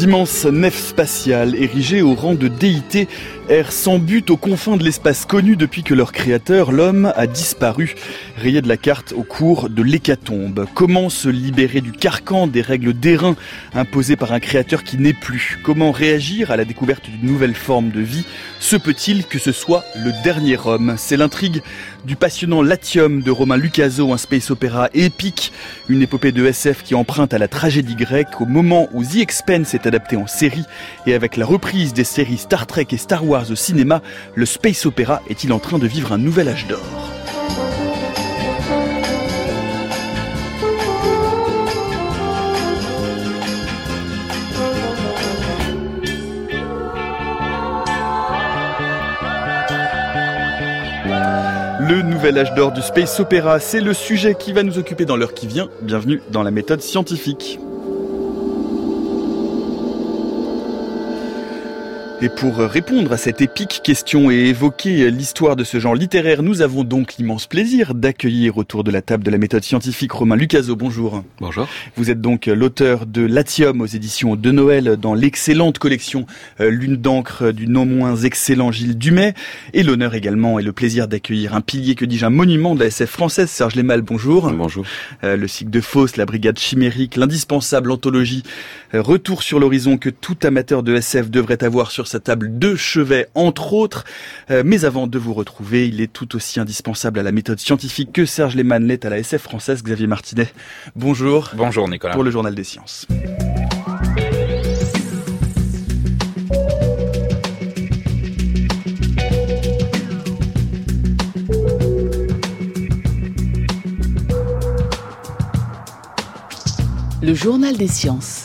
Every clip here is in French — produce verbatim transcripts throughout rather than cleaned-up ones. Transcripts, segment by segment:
D'immenses nefs spatiales érigées au rang de déités errent sans but aux confins de l'espace connu depuis que leur créateur, l'homme, a disparu, rayé de la carte au cours de l'hécatombe. Comment se libérer du carcan des règles d'airain imposées par un créateur qui n'est plus? Comment réagir à la découverte d'une nouvelle forme de vie? Se peut-il que ce soit le dernier homme? C'est l'intrigue du passionnant Latium de Romain Lucaso, un space opéra épique, une épopée de S F qui emprunte à la tragédie grecque au moment où The Expanse est adapté en série, et avec la reprise des séries Star Trek et Star Wars au cinéma, le space opéra est-il en train de vivre un nouvel âge d'or? Le nouvel âge d'or du space opéra, c'est le sujet qui va nous occuper dans l'heure qui vient. Bienvenue dans la méthode scientifique. Et pour répondre à cette épique question et évoquer l'histoire de ce genre littéraire, nous avons donc l'immense plaisir d'accueillir autour de la table de la méthode scientifique Romain Lucaso. Bonjour. Bonjour. Vous êtes donc l'auteur de Latium aux éditions de Noël dans l'excellente collection euh, Lune d'encre du non moins excellent Gilles Dumay. Et l'honneur également et le plaisir d'accueillir un pilier, que dis-je, un monument de la S F française, Serge Lehmal. Bonjour. Bonjour. Euh, le cycle de Faust, la brigade chimérique, l'indispensable anthologie euh, Retour sur l'horizon que tout amateur de S F devrait avoir sur sa table de chevet, entre autres. Euh, mais avant de vous retrouver, il est tout aussi indispensable à la méthode scientifique que Serge Lehmal l'est à la S F française. Xavier Martinet, bonjour. Bonjour Nicolas. Pour le Journal des Sciences. Le Journal des Sciences.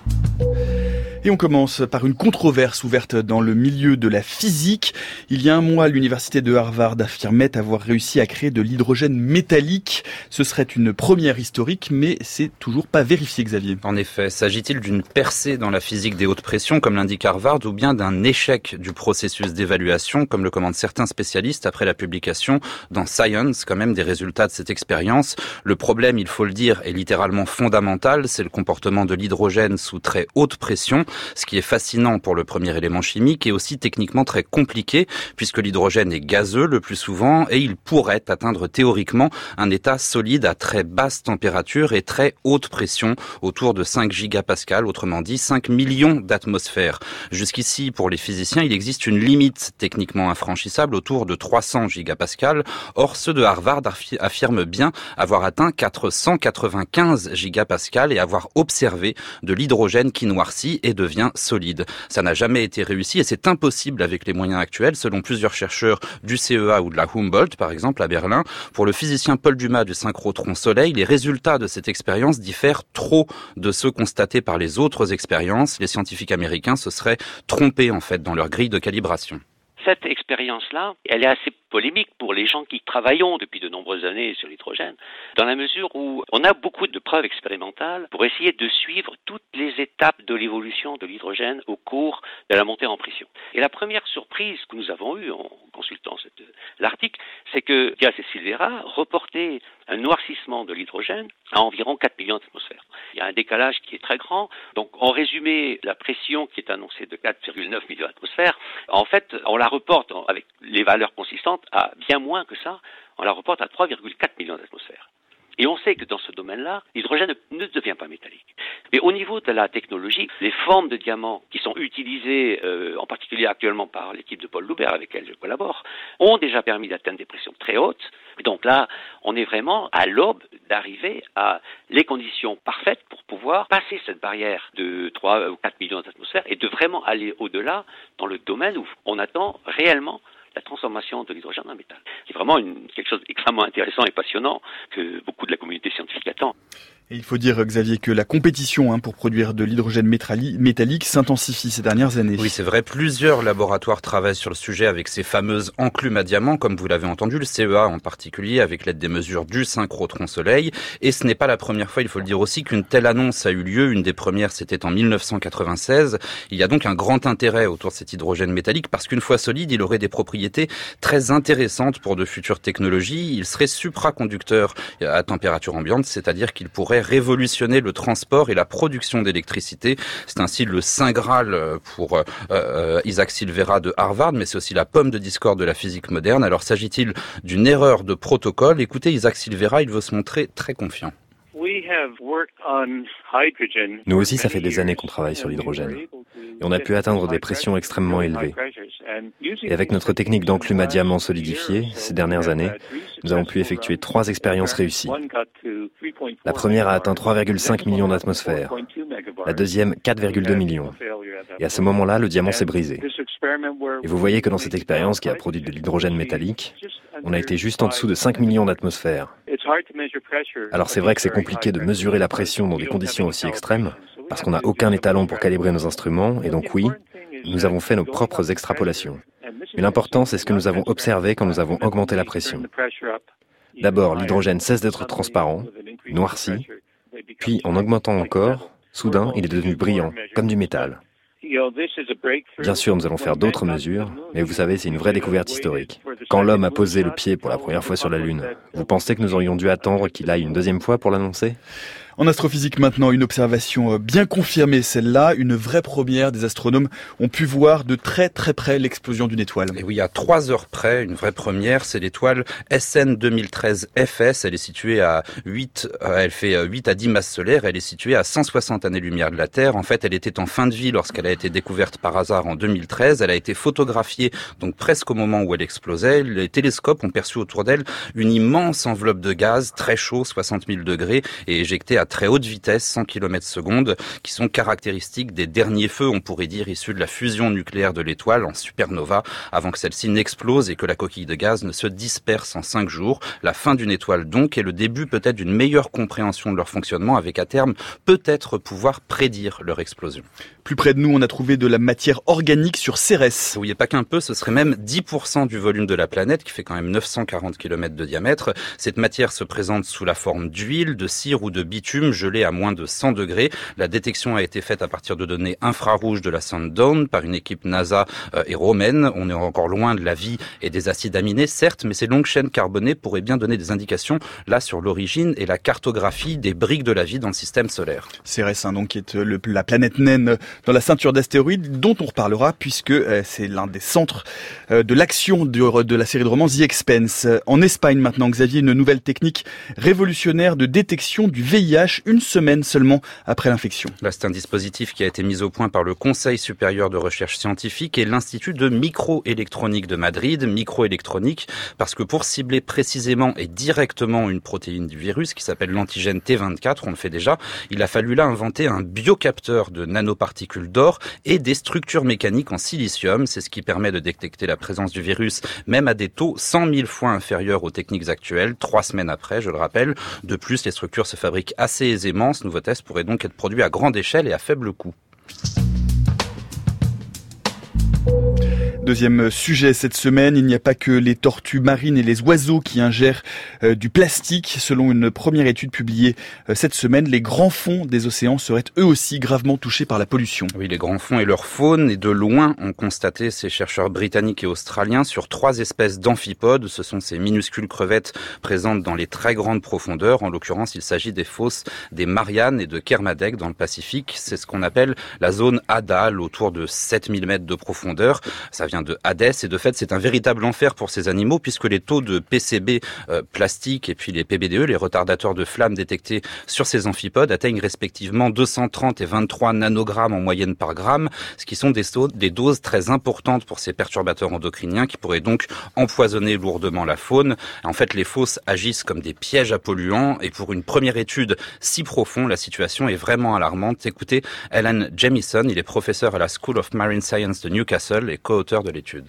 Et on commence par une controverse ouverte dans le milieu de la physique. Il y a un mois, l'université de Harvard affirmait avoir réussi à créer de l'hydrogène métallique. Ce serait une première historique, mais c'est toujours pas vérifié, Xavier. En effet, s'agit-il d'une percée dans la physique des hautes pressions, comme l'indique Harvard, ou bien d'un échec du processus d'évaluation, comme le commandent certains spécialistes après la publication dans Science, quand même, des résultats de cette expérience? Le problème, il faut le dire, est littéralement fondamental. C'est le comportement de l'hydrogène sous très haute pression. Ce qui est fascinant pour le premier élément chimique est aussi techniquement très compliqué, puisque l'hydrogène est gazeux le plus souvent et il pourrait atteindre théoriquement un état solide à très basse température et très haute pression, autour de cinq gigapascales, autrement dit cinq millions d'atmosphères. Jusqu'ici, pour les physiciens, il existe une limite techniquement infranchissable autour de trois cents gigapascales. Or, ceux de Harvard affirment bien avoir atteint quatre cent quatre-vingt-quinze gigapascales et avoir observé de l'hydrogène qui noircit et devient solide. Ça n'a jamais été réussi et c'est impossible avec les moyens actuels, selon plusieurs chercheurs du C E A ou de la Humboldt, par exemple, à Berlin. Pour le physicien Paul Dumas du synchrotron Soleil, les résultats de cette expérience diffèrent trop de ceux constatés par les autres expériences. Les scientifiques américains se seraient trompés, en fait, dans leur grille de calibration. Cette expérience-là, elle est assez polémique pour les gens qui travaillons depuis de nombreuses années sur l'hydrogène, dans la mesure où on a beaucoup de preuves expérimentales pour essayer de suivre toutes les étapes de l'évolution de l'hydrogène au cours de la montée en pression. Et la première surprise que nous avons eue en consultant cette, l'article, c'est que Diaz et Silveira reportaient un noircissement de l'hydrogène à environ quatre millions d'atmosphères. Il y a un décalage qui est très grand. Donc, en résumé, la pression qui est annoncée de quatre virgule neuf millions d'atmosphères, en fait, on la reporte avec les valeurs consistantes à bien moins que ça. On la reporte à trois virgule quatre millions d'atmosphères. Et on sait que dans ce domaine-là, l'hydrogène ne devient pas métallique. Mais au niveau de la technologie, les formes de diamants qui sont utilisées, euh, en particulier actuellement par l'équipe de Paul Loubert avec laquelle je collabore, ont déjà permis d'atteindre des pressions très hautes. Et donc là, on est vraiment à l'aube d'arriver à les conditions parfaites pour pouvoir passer cette barrière de trois ou quatre millions d'atmosphères et de vraiment aller au-delà dans le domaine où on attend réellement la transformation de l'hydrogène en métal. C'est vraiment une, quelque chose d'extrêmement intéressant et passionnant que beaucoup de la communauté scientifique attend. Et il faut dire, Xavier, que la compétition hein, pour produire de l'hydrogène métallique s'intensifie ces dernières années. Oui, c'est vrai. Plusieurs laboratoires travaillent sur le sujet avec ces fameuses enclumes à diamants, comme vous l'avez entendu, le C E A en particulier, avec l'aide des mesures du synchrotron Soleil. Et ce n'est pas la première fois, il faut le dire aussi, qu'une telle annonce a eu lieu. Une des premières, c'était en mille neuf cent quatre-vingt-seize. Il y a donc un grand intérêt autour de cet hydrogène métallique, parce qu'une fois solide, il aurait des propriétés très intéressantes pour de futures technologies. Il serait supraconducteur à température ambiante, c'est-à-dire qu'il pourrait pourrait révolutionner le transport et la production d'électricité. C'est ainsi le saint graal pour euh, Isaac Silveira de Harvard, mais c'est aussi la pomme de discorde de la physique moderne. Alors s'agit-il d'une erreur de protocole? Écoutez, Isaac Silveira, il veut se montrer très confiant. Nous aussi, ça fait des années qu'on travaille sur l'hydrogène. Et on a pu atteindre des pressions extrêmement élevées. Et avec notre technique d'enclume à diamant solidifié, ces dernières années, nous avons pu effectuer trois expériences réussies. La première a atteint trois virgule cinq millions d'atmosphères. La deuxième, quatre virgule deux millions. Et à ce moment-là, le diamant s'est brisé. Et vous voyez que dans cette expérience qui a produit de l'hydrogène métallique, on a été juste en dessous de cinq millions d'atmosphères. Alors c'est vrai que c'est compliqué de mesurer la pression dans des conditions aussi extrêmes, parce qu'on n'a aucun étalon pour calibrer nos instruments, et donc oui, nous avons fait nos propres extrapolations. Mais l'important, c'est ce que nous avons observé quand nous avons augmenté la pression. D'abord, l'hydrogène cesse d'être transparent, noirci, puis en augmentant encore, soudain, il est devenu brillant, comme du métal. Bien sûr, nous allons faire d'autres mesures, mais vous savez, c'est une vraie découverte historique. Quand l'homme a posé le pied pour la première fois sur la Lune, vous pensez que nous aurions dû attendre qu'il aille une deuxième fois pour l'annoncer ? En astrophysique maintenant, une observation bien confirmée, celle-là, une vraie première. Des astronomes ont pu voir de très très près l'explosion d'une étoile. Et oui, à trois heures près, une vraie première, c'est l'étoile S N deux mille treize F S. Elle est située à huit, euh, elle fait huit à dix masses solaires. Elle est située à cent soixante années-lumière de la Terre. En fait, elle était en fin de vie lorsqu'elle a été découverte par hasard en deux mille treize. Elle a été photographiée donc presque au moment où elle explosait. Les télescopes ont perçu autour d'elle une immense enveloppe de gaz très chaud, soixante mille degrés, et éjectée à très haute vitesse, cent kilomètres seconde, qui sont caractéristiques des derniers feux, on pourrait dire, issus de la fusion nucléaire de l'étoile en supernova, avant que celle-ci n'explose et que la coquille de gaz ne se disperse en cinq jours. La fin d'une étoile donc, et le début peut-être d'une meilleure compréhension de leur fonctionnement, avec à terme peut-être pouvoir prédire leur explosion. Plus près de nous, on a trouvé de la matière organique sur Cérès. Oui, et pas qu'un peu, ce serait même dix pour cent du volume de la planète, qui fait quand même neuf cent quarante kilomètres de diamètre. Cette matière se présente sous la forme d'huile, de cire ou de bitume, gelé à moins de cent degrés. La détection a été faite à partir de données infrarouges de la sonde Dawn par une équipe NASA et romaine. On est encore loin de la vie et des acides aminés, certes, mais ces longues chaînes carbonées pourraient bien donner des indications là sur l'origine et la cartographie des briques de la vie dans le système solaire. Cérès, hein, donc, qui est le, la planète naine dans la ceinture d'astéroïdes, dont on reparlera puisque euh, c'est l'un des centres euh, de l'action de, de la série de romans The Expanse. En Espagne maintenant, Xavier, une nouvelle technique révolutionnaire de détection du V I H, une semaine seulement après l'infection. Là, c'est un dispositif qui a été mis au point par le Conseil supérieur de recherche scientifique et l'Institut de microélectronique de Madrid. Microélectronique, parce que pour cibler précisément et directement une protéine du virus qui s'appelle l'antigène T vingt-quatre, on le fait déjà, il a fallu là inventer un biocapteur de nanoparticules d'or et des structures mécaniques en silicium. C'est ce qui permet de détecter la présence du virus, même à des taux cent mille fois inférieurs aux techniques actuelles, trois semaines après, je le rappelle. De plus, les structures se fabriquent assez aisément. Ce nouveau test pourrait donc être produit à grande échelle et à faible coût. Deuxième sujet cette semaine, il n'y a pas que les tortues marines et les oiseaux qui ingèrent euh, du plastique. Selon une première étude publiée euh, cette semaine, les grands fonds des océans seraient eux aussi gravement touchés par la pollution. Oui, les grands fonds et leur faune, et de loin ont constaté ces chercheurs britanniques et australiens sur trois espèces d'amphipodes. Ce sont ces minuscules crevettes présentes dans les très grandes profondeurs. En l'occurrence, il s'agit des fosses des Mariannes et de Kermadec dans le Pacifique. C'est ce qu'on appelle la zone hadale, autour de sept mille mètres de profondeur. Ça vient de Hadès, et de fait c'est un véritable enfer pour ces animaux puisque les taux de P C B euh, plastique et puis les P B D E, les retardateurs de flammes détectés sur ces amphipodes, atteignent respectivement deux cent trente et vingt-trois nanogrammes en moyenne par gramme, ce qui sont des, des doses très importantes pour ces perturbateurs endocriniens qui pourraient donc empoisonner lourdement la faune. En fait, les fosses agissent comme des pièges à polluants, et pour une première étude si profonde, la situation est vraiment alarmante. Écoutez Alan Jamieson, il est professeur à la School of Marine Science de Newcastle et co-auteur de l'étude.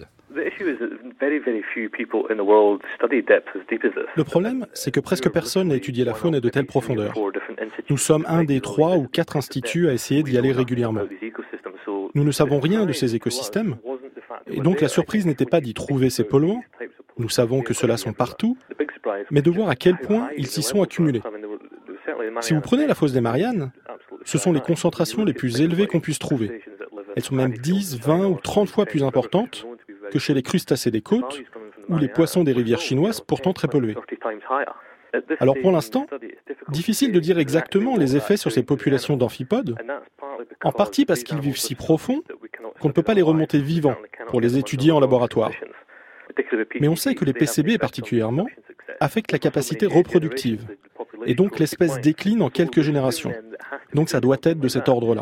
Le problème, c'est que presque personne n'a étudié la faune à de telles profondeurs. Nous sommes un des trois ou quatre instituts à essayer d'y aller régulièrement. Nous ne savons rien de ces écosystèmes, et donc la surprise n'était pas d'y trouver ces polluants. Nous savons que ceux-là sont partout, mais de voir à quel point ils s'y sont accumulés. Si vous prenez la fosse des Mariannes, ce sont les concentrations les plus élevées qu'on puisse trouver. Elles sont même dix, vingt ou trente fois plus importantes que chez les crustacés des côtes ou les poissons des rivières chinoises, pourtant très pollués. Alors pour l'instant, difficile de dire exactement les effets sur ces populations d'amphipodes, en partie parce qu'ils vivent si profond qu'on ne peut pas les remonter vivants pour les étudier en laboratoire. Mais on sait que les P C B particulièrement affectent la capacité reproductive, et donc l'espèce décline en quelques générations. Donc ça doit être de cet ordre-là.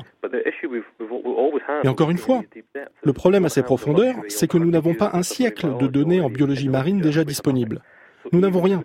Et encore une fois, le problème à ces profondeurs, c'est que nous n'avons pas un siècle de données en biologie marine déjà disponibles. Nous n'avons rien.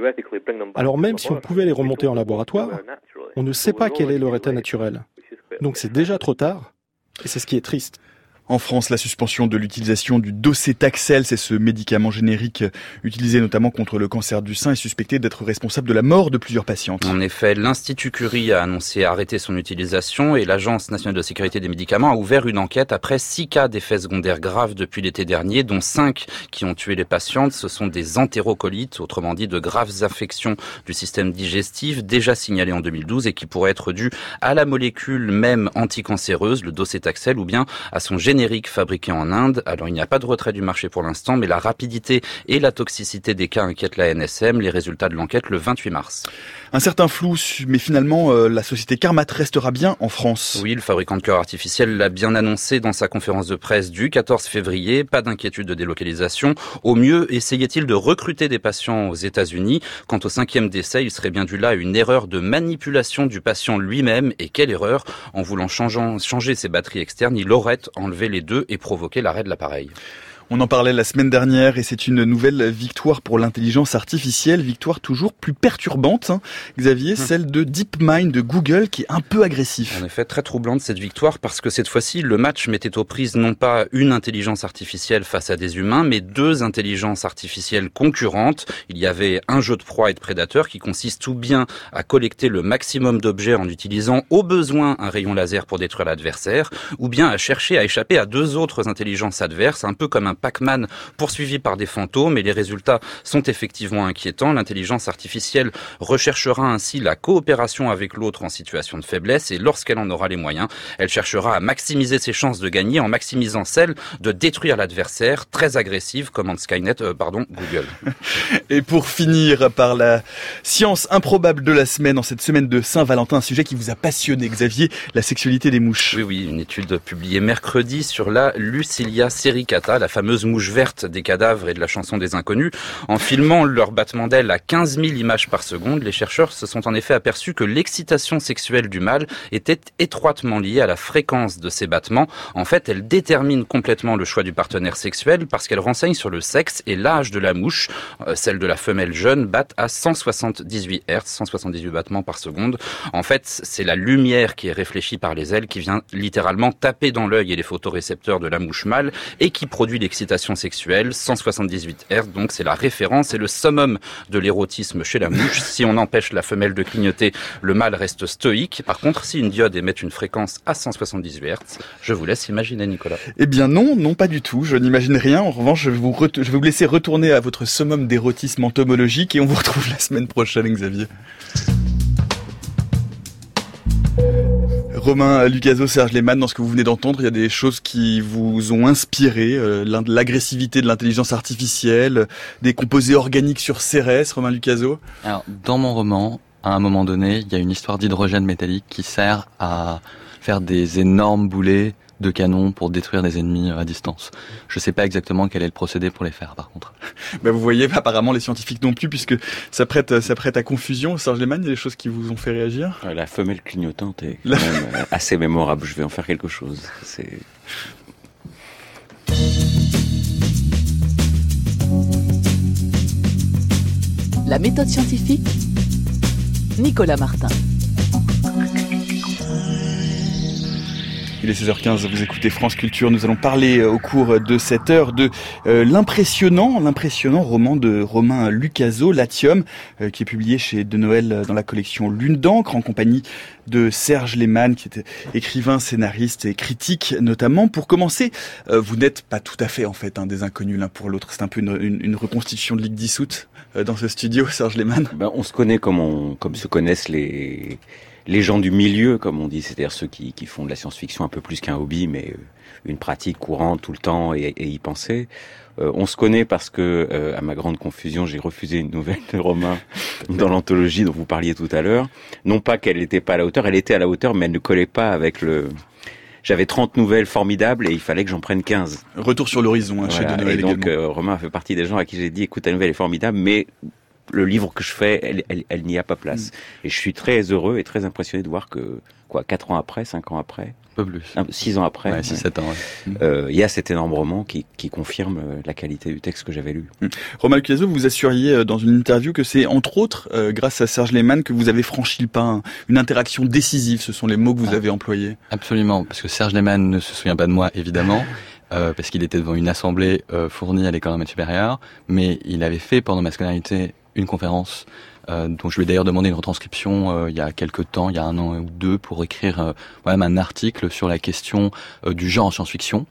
Alors même si on pouvait les remonter en laboratoire, on ne sait pas quel est leur état naturel. Donc c'est déjà trop tard, et c'est ce qui est triste. En France, la suspension de l'utilisation du docétaxel, c'est ce médicament générique utilisé notamment contre le cancer du sein, est suspecté d'être responsable de la mort de plusieurs patientes. En effet, l'Institut Curie a annoncé arrêter son utilisation et l'Agence nationale de sécurité des médicaments a ouvert une enquête après six cas d'effets secondaires graves depuis l'été dernier, dont cinq qui ont tué les patientes. Ce sont des entérocolites, autrement dit de graves affections du système digestif, déjà signalées en deux mille douze et qui pourraient être dues à la molécule même anticancéreuse, le docétaxel, ou bien à son générique fabriqué en Inde. Alors il n'y a pas de retrait du marché pour l'instant, mais la rapidité et la toxicité des cas inquiètent la N S M. Les résultats de l'enquête le vingt-huit mars. Un certain flou, mais finalement euh, la société Carmat restera bien en France. Oui, le fabricant de cœurs artificiels l'a bien annoncé dans sa conférence de presse du quatorze février. Pas d'inquiétude de délocalisation. Au mieux, essayait-il de recruter des patients aux États-Unis. Quant au cinquième décès, il serait bien dû là à une erreur de manipulation du patient lui-même. Et quelle erreur! En voulant changeant, changer ses batteries externes, il aurait enlevé les deux et provoquer l'arrêt de l'appareil. On en parlait la semaine dernière et c'est une nouvelle victoire pour l'intelligence artificielle, victoire toujours plus perturbante, hein, Xavier, mmh. celle de DeepMind de Google qui est un peu agressif. En effet, très troublante cette victoire parce que cette fois-ci, le match mettait aux prises non pas une intelligence artificielle face à des humains, mais deux intelligences artificielles concurrentes. Il y avait un jeu de proie et de prédateur qui consiste ou bien à collecter le maximum d'objets en utilisant au besoin un rayon laser pour détruire l'adversaire, ou bien à chercher à échapper à deux autres intelligences adverses, un peu comme un Pac-Man poursuivi par des fantômes, et les résultats sont effectivement inquiétants. L'intelligence artificielle recherchera ainsi la coopération avec l'autre en situation de faiblesse, et lorsqu'elle en aura les moyens, elle cherchera à maximiser ses chances de gagner en maximisant celles de détruire l'adversaire. Très agressive, commande Skynet, euh, pardon, Google. Et pour finir par la science improbable de la semaine, en cette semaine de Saint-Valentin, un sujet qui vous a passionné, Xavier, la sexualité des mouches. Oui, oui, une étude publiée mercredi sur la Lucilia sericata, la fameuse mouche verte des cadavres et de la chanson des inconnus. En filmant leur battement d'ailes à quinze mille images par seconde, les chercheurs se sont en effet aperçus que l'excitation sexuelle du mâle était étroitement liée à la fréquence de ces battements. En fait, elle détermine complètement le choix du partenaire sexuel parce qu'elle renseigne sur le sexe et l'âge de la mouche. Celle de la femelle jeune bat à cent soixante-dix-huit hertz, cent soixante-dix-huit battements par seconde. En fait, c'est la lumière qui est réfléchie par les ailes qui vient littéralement taper dans l'œil et les photorécepteurs de la mouche mâle et qui produit l'excitation sexuelle, cent soixante-dix-huit hertz, donc c'est la référence et le summum de l'érotisme chez la mouche. Si on empêche la femelle de clignoter, le mâle reste stoïque. Par contre, si une diode émet une fréquence à cent soixante-dix-huit hertz, je vous laisse imaginer, Nicolas. Eh bien non, non pas du tout, je n'imagine rien. En revanche, je vais, vous ret- je vais vous laisser retourner à votre summum d'érotisme entomologique et on vous retrouve la semaine prochaine, Xavier. Romain Lucaso, Serge Lehmann, dans ce que vous venez d'entendre, il y a des choses qui vous ont inspiré, euh, l'agressivité de l'intelligence artificielle, des composés organiques sur Cérès, Romain Lucaso. Alors, dans mon roman, à un moment donné, il y a une histoire d'hydrogène métallique qui sert à faire des énormes boulets de canon pour détruire des ennemis à distance. Je sais pas exactement quel est le procédé pour les faire, par contre. Ben vous voyez, apparemment les scientifiques non plus, puisque ça prête, ça prête à confusion. Serge Lehmann, il y a des choses qui vous ont fait réagir? La femelle clignotante est quand La... même assez mémorable. Je vais en faire quelque chose. C'est... La méthode scientifique, Nicolas Martin. Il est seize heures quinze, vous écoutez France Culture. Nous allons parler euh, au cours de cette heure de euh, l'impressionnant, l'impressionnant roman de Romain Lucaso, Latium, euh, qui est publié chez De Noël dans la collection Lune d'encre, en compagnie de Serge Lehmann, qui était écrivain, scénariste et critique notamment. Pour commencer, euh, vous n'êtes pas tout à fait en fait hein, des inconnus l'un pour l'autre. C'est un peu une, une, une reconstitution de Ligue dissoute euh, dans ce studio, Serge Lehmann. Ben, on se connaît comme, on, comme se connaissent les... les gens du milieu, comme on dit, c'est-à-dire ceux qui, qui font de la science-fiction un peu plus qu'un hobby, mais une pratique courante tout le temps et, et y penser. Euh, on se connaît parce que, euh, à ma grande confusion, j'ai refusé une nouvelle de Romain dans l'anthologie dont vous parliez tout à l'heure. Non pas qu'elle n'était pas à la hauteur, elle était à la hauteur, mais elle ne collait pas avec le... J'avais trente nouvelles formidables et il fallait que j'en prenne quinze. Retour sur l'horizon, hein, voilà. Chez De Noël et donc, également. Euh, Romain a fait partie des gens à qui j'ai dit, écoute, ta nouvelle est formidable, mais le livre que je fais, elle, elle, elle n'y a pas place. Mm. Et je suis très heureux et très impressionné de voir que, quoi, quatre ans après, cinq ans après, un peu plus, un, six ans après, ouais, six, sept ans, ouais. euh, il y a cet énorme roman qui, qui confirme la qualité du texte que j'avais lu. Mm. Romain Lucaso, vous assuriez dans une interview que c'est entre autres euh, grâce à Serge Lehmann que vous avez franchi le pas, hein, une interaction décisive, ce sont les mots que vous ah, avez employés. Absolument, parce que Serge Lehmann ne se souvient pas de moi, évidemment. Euh, parce qu'il était devant une assemblée euh, fournie à l'école normale supérieure, mais il avait fait pendant ma scolarité une conférence euh, dont je lui ai d'ailleurs demandé une retranscription euh, il y a quelques temps, il y a un an ou deux, pour écrire euh, même un article sur la question euh, du genre en science-fiction.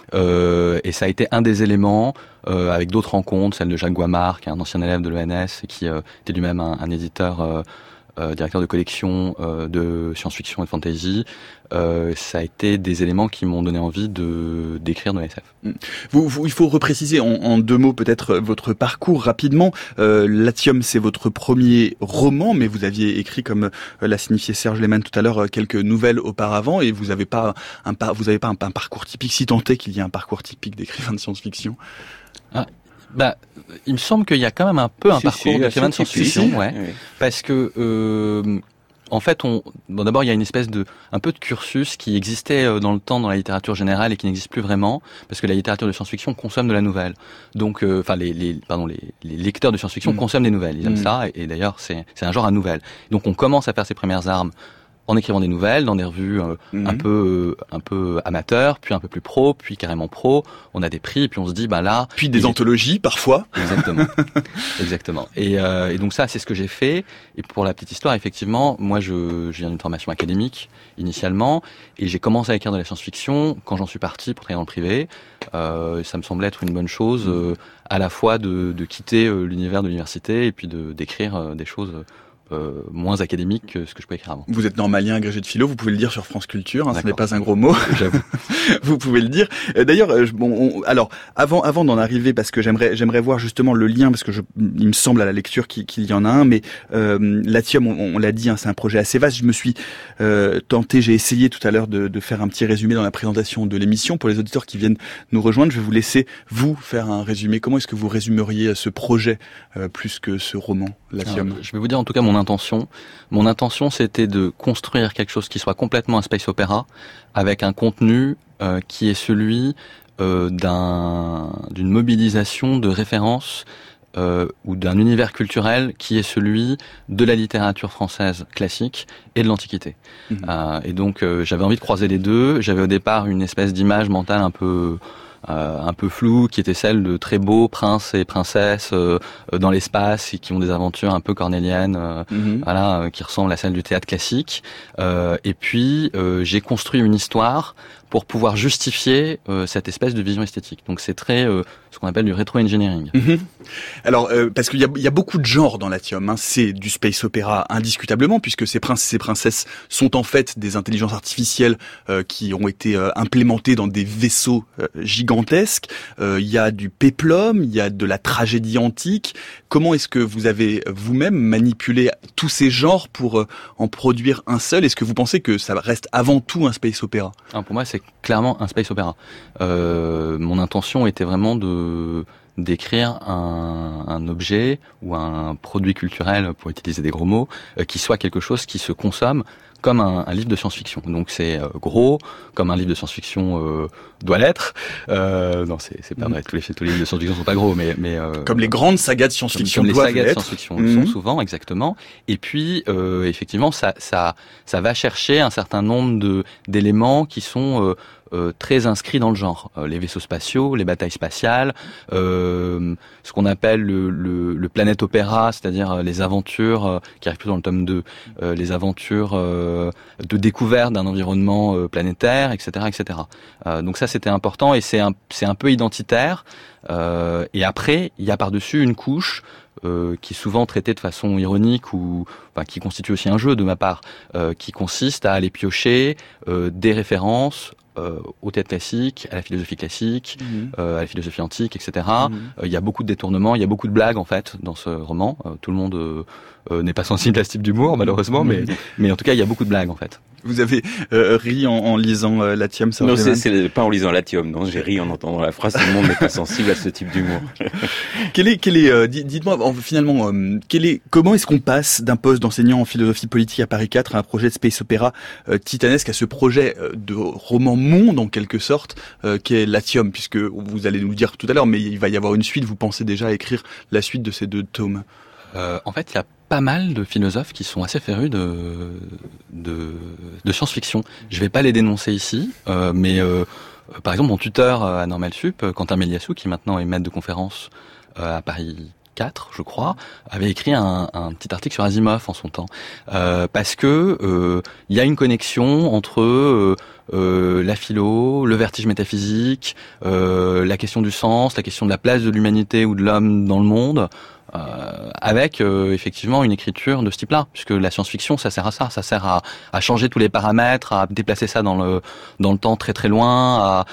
Euh, et ça a été un des éléments, euh, avec d'autres rencontres, celle de Jacques Guamard, qui est un ancien élève de l'E N S et qui euh, était lui-même un, un éditeur, euh, euh, directeur de collection euh, de science-fiction et de fantasy. Euh, ça a été des éléments qui m'ont donné envie de d'écrire de la S F. Vous, vous, il faut repréciser en, en deux mots peut-être votre parcours rapidement. Euh, Latium, c'est votre premier roman, mais vous aviez écrit, comme l'a signifié Serge Lehmann tout à l'heure, quelques nouvelles auparavant, et vous n'avez pas un vous avez pas un, un parcours typique, si tant est qu'il y a un parcours typique d'écrivain de science-fiction. Ah. Bah, il me semble qu'il y a quand même un peu un si, parcours si, d'écrivain de science-fiction, ouais, oui. Parce que euh, en fait, on, bon, d'abord, il y a une espèce de, un peu de cursus qui existait dans le temps dans la littérature générale et qui n'existe plus vraiment, parce que la littérature de science-fiction consomme de la nouvelle. Donc, enfin, euh, les, les, pardon, les, les lecteurs de science-fiction mmh. consomment des nouvelles. Ils aiment mmh. ça, et, et d'ailleurs, c'est, c'est un genre à nouvelles. Donc, on commence à faire ses premières armes en écrivant des nouvelles dans des revues euh, mmh. un peu euh, un peu amateurs, puis un peu plus pro, puis carrément pro. On a des prix, puis on se dit bah là. Puis des anthologies parfois. Exactement, exactement. Et, euh, et donc ça, c'est ce que j'ai fait. Et pour la petite histoire, effectivement, moi je, je viens d'une formation académique initialement, et j'ai commencé à écrire de la science-fiction quand j'en suis parti pour travailler dans le privé. Euh, ça me semblait être une bonne chose, euh, à la fois de, de quitter euh, l'univers de l'université et puis de d'écrire euh, des choses. Euh, moins académique que ce que je peux écrire avant. Vous êtes normalien, agrégé de philo, vous pouvez le dire sur France Culture, hein, ce n'est pas un gros mot. J'avoue. Vous pouvez le dire. D'ailleurs, bon, on, alors avant, avant d'en arriver, parce que j'aimerais, j'aimerais voir justement le lien, parce que je, il me semble à la lecture qu'il, qu'il y en a un, mais euh, Latium, on, on l'a dit, hein, c'est un projet assez vaste. Je me suis euh, tenté, j'ai essayé tout à l'heure de, de faire un petit résumé dans la présentation de l'émission pour les auditeurs qui viennent nous rejoindre. Je vais vous laisser vous faire un résumé. Comment est-ce que vous résumeriez ce projet euh, plus que ce roman, Latium? Alors, je vais vous dire en tout cas mon intention. Mon intention, c'était de construire quelque chose qui soit complètement un space opéra, avec un contenu euh, qui est celui euh, d'un, d'une mobilisation de références euh, ou d'un univers culturel qui est celui de la littérature française classique et de l'Antiquité. Mmh. Euh, et donc, euh, j'avais envie de croiser les deux. J'avais au départ une espèce d'image mentale un peu... Euh, un peu floue, qui était celle de très beaux princes et princesses euh, dans l'espace et qui ont des aventures un peu cornéliennes, euh, mm-hmm. voilà, euh, qui ressemblent à celle du théâtre classique. Euh, et puis euh, j'ai construit une histoire pour pouvoir justifier euh, cette espèce de vision esthétique. Donc c'est très euh, ce qu'on appelle du rétro-engineering. Mm-hmm. Alors euh, parce qu'il y a, il y a beaucoup de genres dans Latium, hein. C'est du space opéra indiscutablement, puisque ces princes et ces princesses sont en fait des intelligences artificielles euh, qui ont été euh, implémentées dans des vaisseaux euh, gigantesques. Euh, il y a du péplum, il y a de la tragédie antique. Comment est-ce que vous avez vous-même manipulé tous ces genres pour euh, en produire un seul? Est-ce que vous pensez que ça reste avant tout un space opéra? Alors pour moi, c'est clairement un space opéra. Euh, mon intention était vraiment de d'écrire un, un objet ou un produit culturel, pour utiliser des gros mots, euh, qui soit quelque chose qui se consomme comme un, un livre de science-fiction. Donc c'est euh, gros, comme un livre de science-fiction euh, doit l'être. Euh, non, c'est, c'est pas vrai. Tous les, tous les livres de science-fiction sont pas gros, mais mais euh, comme les grandes sagas de science-fiction comme, comme doivent les sagas l'être. de science-fiction mmh. le sont souvent, exactement. Et puis euh, effectivement, ça ça ça va chercher un certain nombre de d'éléments qui sont euh, euh, très inscrits dans le genre. Euh, les vaisseaux spatiaux, les batailles spatiales, euh, ce qu'on appelle le, le, le planète opéra, c'est-à-dire les aventures, euh, qui arrivent plus dans le tome deux, euh, les aventures euh, de découverte d'un environnement euh, planétaire, et cetera, et cetera. Euh, donc ça, c'était important et c'est un, c'est un peu identitaire. Euh, et après, il y a par-dessus une couche Euh, qui est souvent traité de façon ironique ou enfin, qui constitue aussi un jeu de ma part, euh, qui consiste à aller piocher euh, des références euh, au théâtre classique, à la philosophie classique, mmh. euh, à la philosophie antique, et cetera. Il mmh. euh, y a beaucoup de détournements, il y a beaucoup de blagues en fait dans ce roman. Euh, tout le monde euh, euh, n'est pas sensible à ce type d'humour malheureusement, mmh. mais mais en tout cas il y a beaucoup de blagues en fait. Vous avez euh, ri en, en lisant euh, Latium, ça? Non, c'est, c'est pas en lisant Latium, non, j'ai ri en entendant la phrase, tout le monde n'est pas sensible à ce type d'humour. Quel est, quel est, euh, dites-moi, finalement, euh, quel est, comment est-ce qu'on passe d'un poste d'enseignant en philosophie politique à Paris quatre à un projet de space opéra euh, titanesque, à ce projet euh, de roman monde, en quelque sorte, euh, qu'est Latium, puisque vous allez nous le dire tout à l'heure, mais il va y avoir une suite, vous pensez déjà à écrire la suite de ces deux tomes? Euh, en fait, il y a pas mal de philosophes qui sont assez férus de de, de science-fiction. Je vais pas les dénoncer ici, euh, mais euh, par exemple mon tuteur à Normal Sup, Quentin Méliassou, qui maintenant est maître de conférence euh, à Paris quatre, je crois, avait écrit un, un petit article sur Asimov en son temps, euh, parce que euh, il y a une connexion entre euh, euh, la philo, le vertige métaphysique, euh, la question du sens, la question de la place de l'humanité ou de l'homme dans le monde. Euh, avec euh, effectivement une écriture de ce type-là, puisque la science-fiction, ça sert à ça, ça sert à, à changer tous les paramètres, à déplacer ça dans le dans le temps très très loin, à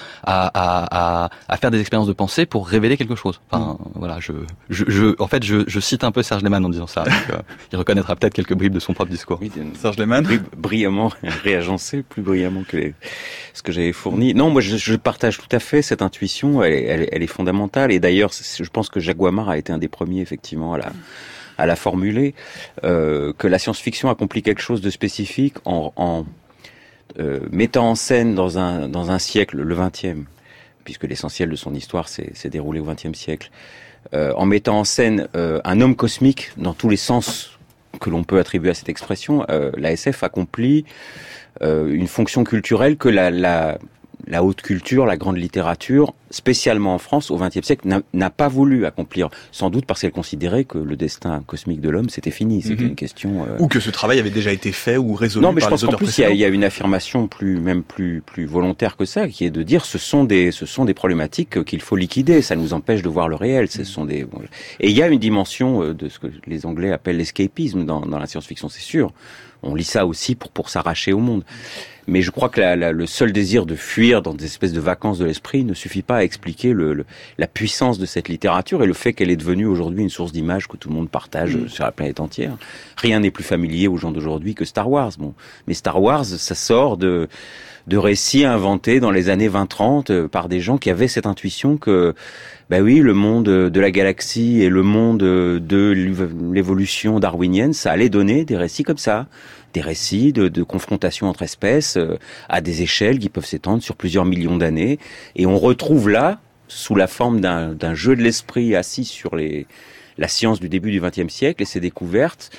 à à, à faire des expériences de pensée pour révéler quelque chose. Enfin, mmh. voilà, je, je je en fait je, je cite un peu Serge Lehmann en disant ça. Donc, euh, il reconnaîtra peut-être quelques bribes de son propre discours. Oui, Serge Lehmann, bri- brillamment réagencé, plus brillamment que les, ce que j'avais fourni. Non, moi je, je partage tout à fait cette intuition. Elle, elle, elle est fondamentale. Et d'ailleurs, je pense que Jacques Guamard a été un des premiers effectivement à la, à la formuler, euh, que la science-fiction accomplit quelque chose de spécifique en, en euh, mettant en scène dans un, dans un siècle, le vingtième, puisque l'essentiel de son histoire s'est, s'est déroulé au vingtième siècle, euh, en mettant en scène euh, un homme cosmique dans tous les sens que l'on peut attribuer à cette expression, euh, la S F accomplit euh, une fonction culturelle que la, la la haute culture, la grande littérature, spécialement en France, au vingtième siècle, n'a, n'a pas voulu accomplir. Sans doute parce qu'elle considérait que le destin cosmique de l'homme, c'était fini. C'était mm-hmm. une question... Euh... Ou que ce travail avait déjà été fait ou résolu non, mais par je pense les auteurs qu'en plus, il y, a, il y a une affirmation plus, même plus, plus volontaire que ça, qui est de dire ce sont des, ce sont des problématiques qu'il faut liquider. Ça nous empêche de voir le réel. Ce sont des... Et il y a une dimension de ce que les Anglais appellent l'escapisme dans, dans la science-fiction, c'est sûr. On lit ça aussi pour, pour s'arracher au monde. Mais je crois que la, la, le seul désir de fuir dans des espèces de vacances de l'esprit ne suffit pas à expliquer le, le, la puissance de cette littérature et le fait qu'elle est devenue aujourd'hui une source d'images que tout le monde partage mmh. sur la planète entière. Rien n'est plus familier aux gens d'aujourd'hui que Star Wars. Bon, mais Star Wars, ça sort de, de récits inventés dans les années vingt trente par des gens qui avaient cette intuition que, ben oui, le monde de la galaxie et le monde de l'évolution darwinienne, ça allait donner des récits comme ça. Des récits de, de confrontation entre espèces euh, à des échelles qui peuvent s'étendre sur plusieurs millions d'années. Et on retrouve là, sous la forme d'un, d'un jeu de l'esprit assis sur les, la science du début du vingtième siècle et ses découvertes,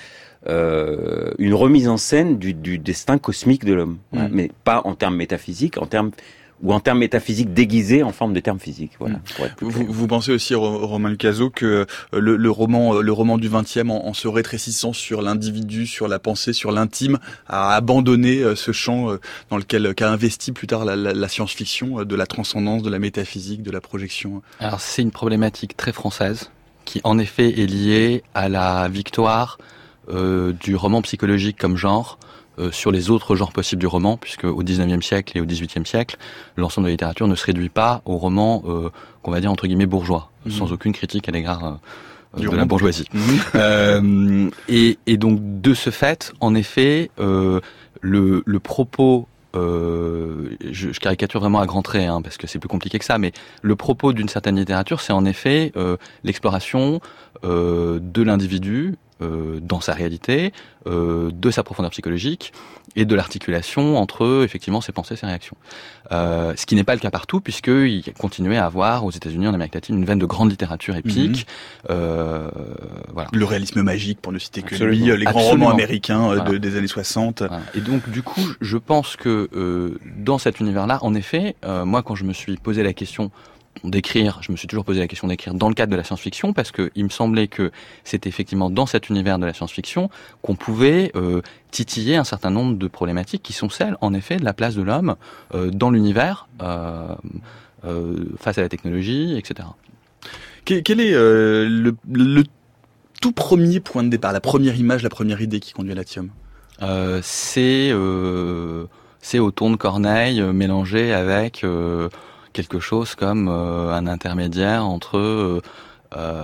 euh, une remise en scène du, du destin cosmique de l'homme. Mmh. Mais pas en termes métaphysiques, en termes ou en termes métaphysiques déguisés en forme de termes physiques. Voilà. Vous, vous pensez aussi, Romain Lucaso, que le, le roman, le roman du vingtième, en, en se rétrécissant sur l'individu, sur la pensée, sur l'intime, a abandonné ce champ dans lequel qu'a investi plus tard la, la, la science-fiction, de la transcendance, de la métaphysique, de la projection. Alors c'est une problématique très française qui, en effet, est liée à la victoire euh, du roman psychologique comme genre. Euh, sur les autres genres possibles du roman, puisque au dix-neuvième siècle et au dix-huitième siècle, l'ensemble de la littérature ne se réduit pas au roman, euh, qu'on va dire entre guillemets bourgeois, mmh. sans aucune critique à l'égard euh, de la bourgeoisie. Mmh. euh, et, et donc de ce fait, en effet, euh, le, le propos Euh, je, je caricature vraiment à grands traits, hein, parce que c'est plus compliqué que ça, mais le propos d'une certaine littérature, c'est en effet euh, l'exploration euh, de l'individu, euh, dans sa réalité, euh, de sa profondeur psychologique et de l'articulation entre effectivement ses pensées et ses réactions. Euh, ce qui n'est pas le cas partout, puisqu'il continuait à avoir aux États-Unis, en Amérique latine, une veine de grande littérature épique. Mmh. Euh, voilà. Le réalisme magique, pour ne citer que Absolument. lui, les grands Absolument. romans américains voilà. de, des années soixante. Voilà. Et donc du coup, je pense que euh, dans cet univers-là, en effet, euh, moi quand je me suis posé la question d'écrire, je me suis toujours posé la question d'écrire dans le cadre de la science-fiction, parce que il me semblait que c'était effectivement dans cet univers de la science-fiction qu'on pouvait euh, titiller un certain nombre de problématiques qui sont celles, en effet, de la place de l'homme euh, dans l'univers, euh, euh, face à la technologie, et cetera. Quel est euh, le, le tout premier point de départ, la première image, la première idée qui conduit à l'Atium ? euh, C'est euh, c'est au Tourne Corneille euh, mélangé avec euh, quelque chose comme euh, un intermédiaire entre euh, euh,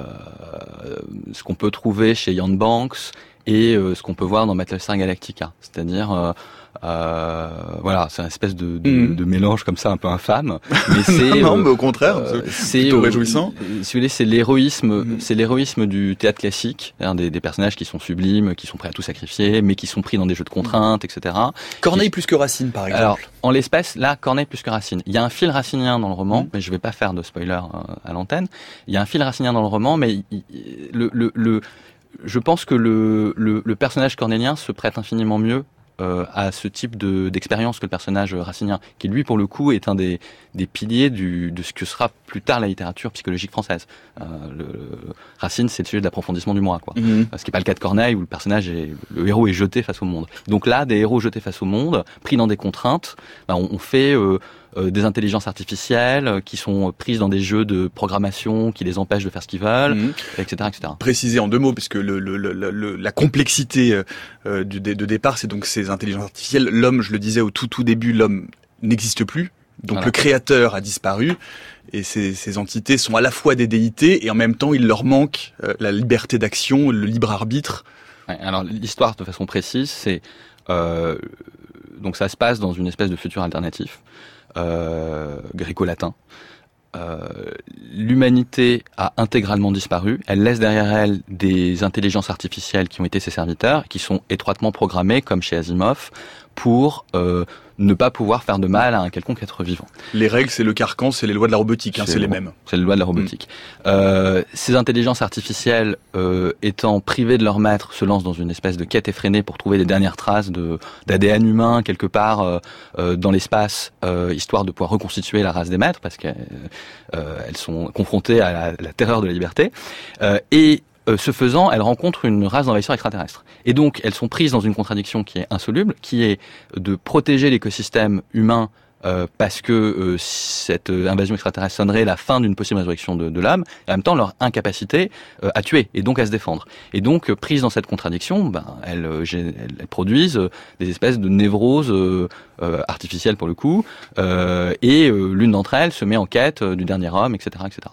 ce qu'on peut trouver chez Jan Banks et euh, ce qu'on peut voir dans Battlestar Galactica. C'est-à-dire, euh, euh, voilà, c'est une espèce de, de, mmh. de mélange comme ça un peu infâme. Mais c'est, non, euh, mais au contraire, euh, c'est plutôt réjouissant. Euh, si vous voulez, c'est l'héroïsme, mmh. c'est l'héroïsme du théâtre classique, hein, des, des personnages qui sont sublimes, qui sont prêts à tout sacrifier, mais qui sont pris dans des jeux de contraintes, et cetera. Corneille qui... plus que Racine, par exemple. Alors, en l'espèce, là, Corneille plus que Racine. Il y a un fil racinien dans le roman, mmh. mais je vais pas faire de spoiler euh, à l'antenne. Il y a un fil racinien dans le roman, mais il, il, le, le, le je pense que le, le, le personnage cornélien se prête infiniment mieux euh, à ce type de, d'expérience que le personnage racinien, qui lui, pour le coup, est un des, des piliers du, de ce que sera plus tard la littérature psychologique française. Euh, le, le Racine, c'est le sujet de l'approfondissement du moi, quoi. Mmh. Ce qui n'est pas le cas de Corneille, où le personnage est, le héros est jeté face au monde. Donc là, des héros jetés face au monde, pris dans des contraintes, ben on, on fait euh, euh, des intelligences artificielles qui sont prises dans des jeux de programmation qui les empêchent de faire ce qu'ils veulent, mmh. et cetera, et cetera. Préciser en deux mots, puisque le, le, le, le, la complexité euh, du, de départ, c'est donc ces intelligences artificielles. L'homme, je le disais au tout tout début, l'homme n'existe plus. Donc voilà. Le créateur a disparu et ces, ces entités sont à la fois des déités et en même temps il leur manque euh, la liberté d'action, le libre arbitre. Ouais, alors l'histoire de façon précise, c'est euh, donc ça se passe dans une espèce de futur alternatif euh, gréco-latin. Euh, l'humanité a intégralement disparu. Elle laisse derrière elle des intelligences artificielles qui ont été ses serviteurs, qui sont étroitement programmées, comme chez Asimov, pour euh, ne pas pouvoir faire de mal à un quelconque être vivant. Les règles, c'est le carcan, c'est les lois de la robotique, hein, c'est, c'est les mêmes. C'est les lois de la robotique. Mmh. Euh, ces intelligences artificielles, euh, étant privées de leur maître, se lancent dans une espèce de quête effrénée pour trouver les dernières traces de, d'A D N humain quelque part euh, euh, dans l'espace, euh, histoire de pouvoir reconstituer la race des maîtres, parce qu'elles euh, elles sont confrontées à la, la terreur de la liberté. Euh, et Euh, ce faisant, elles rencontrent une race d'envahisseurs extraterrestres. Et donc, elles sont prises dans une contradiction qui est insoluble, qui est de protéger l'écosystème humain euh, parce que euh, cette invasion extraterrestre sonnerait la fin d'une possible résurrection de, de l'homme, et en même temps leur incapacité euh, à tuer et donc à se défendre. Et donc, euh, prises dans cette contradiction, ben, elles, euh, elles, elles produisent euh, des espèces de névroses euh, euh, artificielles pour le coup, euh, et euh, l'une d'entre elles se met en quête euh, du dernier homme, et cetera, et cetera.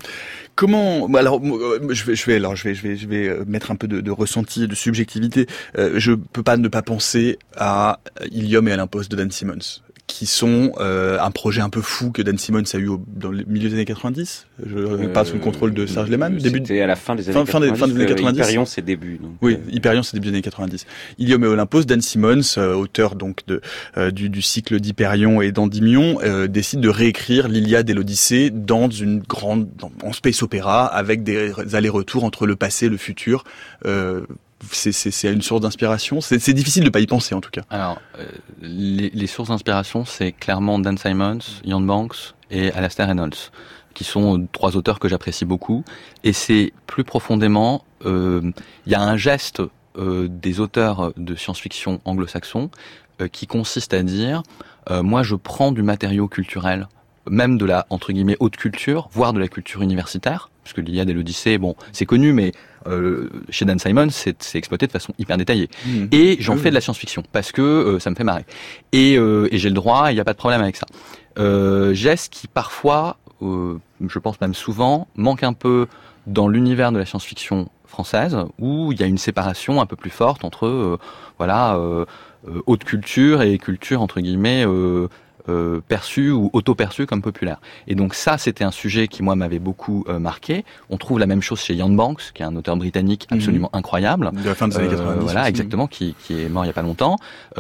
Comment alors je vais je vais alors je vais je vais je vais mettre un peu de, de ressenti, de subjectivité. Euh, je peux pas ne pas penser à Ilium et à l'imposte de Dan Simmons, qui sont euh, un projet un peu fou que Dan Simmons a eu au, dans le milieu des années quatre-vingt-dix. Je euh, parle sous le contrôle de Serge Lehmann. Début c'était à la fin des années fin, quatre-vingt-dix. Fin des, fin des années quatre-vingt-dix. Hyperion, c'est début. Donc, oui, euh... Hyperion, c'est début des années quatre-vingt-dix. Ilium et Olympos, Dan Simmons, euh, auteur donc de euh, du, du cycle d'Hyperion et d'Endymion, euh, décide de réécrire l'Iliade et l'Odyssée dans une grande dans, en space opéra avec des allers-retours entre le passé et le futur. Euh, C'est, c'est, c'est une source d'inspiration. C'est, c'est difficile de pas y penser en tout cas. Alors, euh, les, les sources d'inspiration, c'est clairement Dan Simmons, Jan Banks et Alastair Reynolds, qui sont euh, trois auteurs que j'apprécie beaucoup. Et c'est plus profondément, il euh, y a un geste euh, des auteurs de science-fiction anglo-saxons euh, qui consiste à dire, euh, moi je prends du matériau culturel, même de la, entre guillemets, haute culture, voire de la culture universitaire, parce que l'Iliade et l'Odyssée, bon, c'est connu, mais euh, chez Dan Simmons, c'est, c'est exploité de façon hyper détaillée. Mmh. Et j'en mmh. fais de la science-fiction, parce que euh, ça me fait marrer. Et, euh, et j'ai le droit, il n'y a pas de problème avec ça. Euh, geste qui, parfois, euh, je pense même souvent, manque un peu dans l'univers de la science-fiction française, où il y a une séparation un peu plus forte entre, euh, voilà, euh, euh, haute culture et culture, entre guillemets, euh, euh, perçus ou auto-perçus comme populaires. Et donc ça, c'était un sujet qui, moi, m'avait beaucoup euh, marqué. On trouve la même chose chez Ian Banks, qui est un auteur britannique absolument mmh. incroyable. De la fin des années quatre-vingt-dix. Euh, voilà, exactement, qui, qui est mort il n'y a pas longtemps.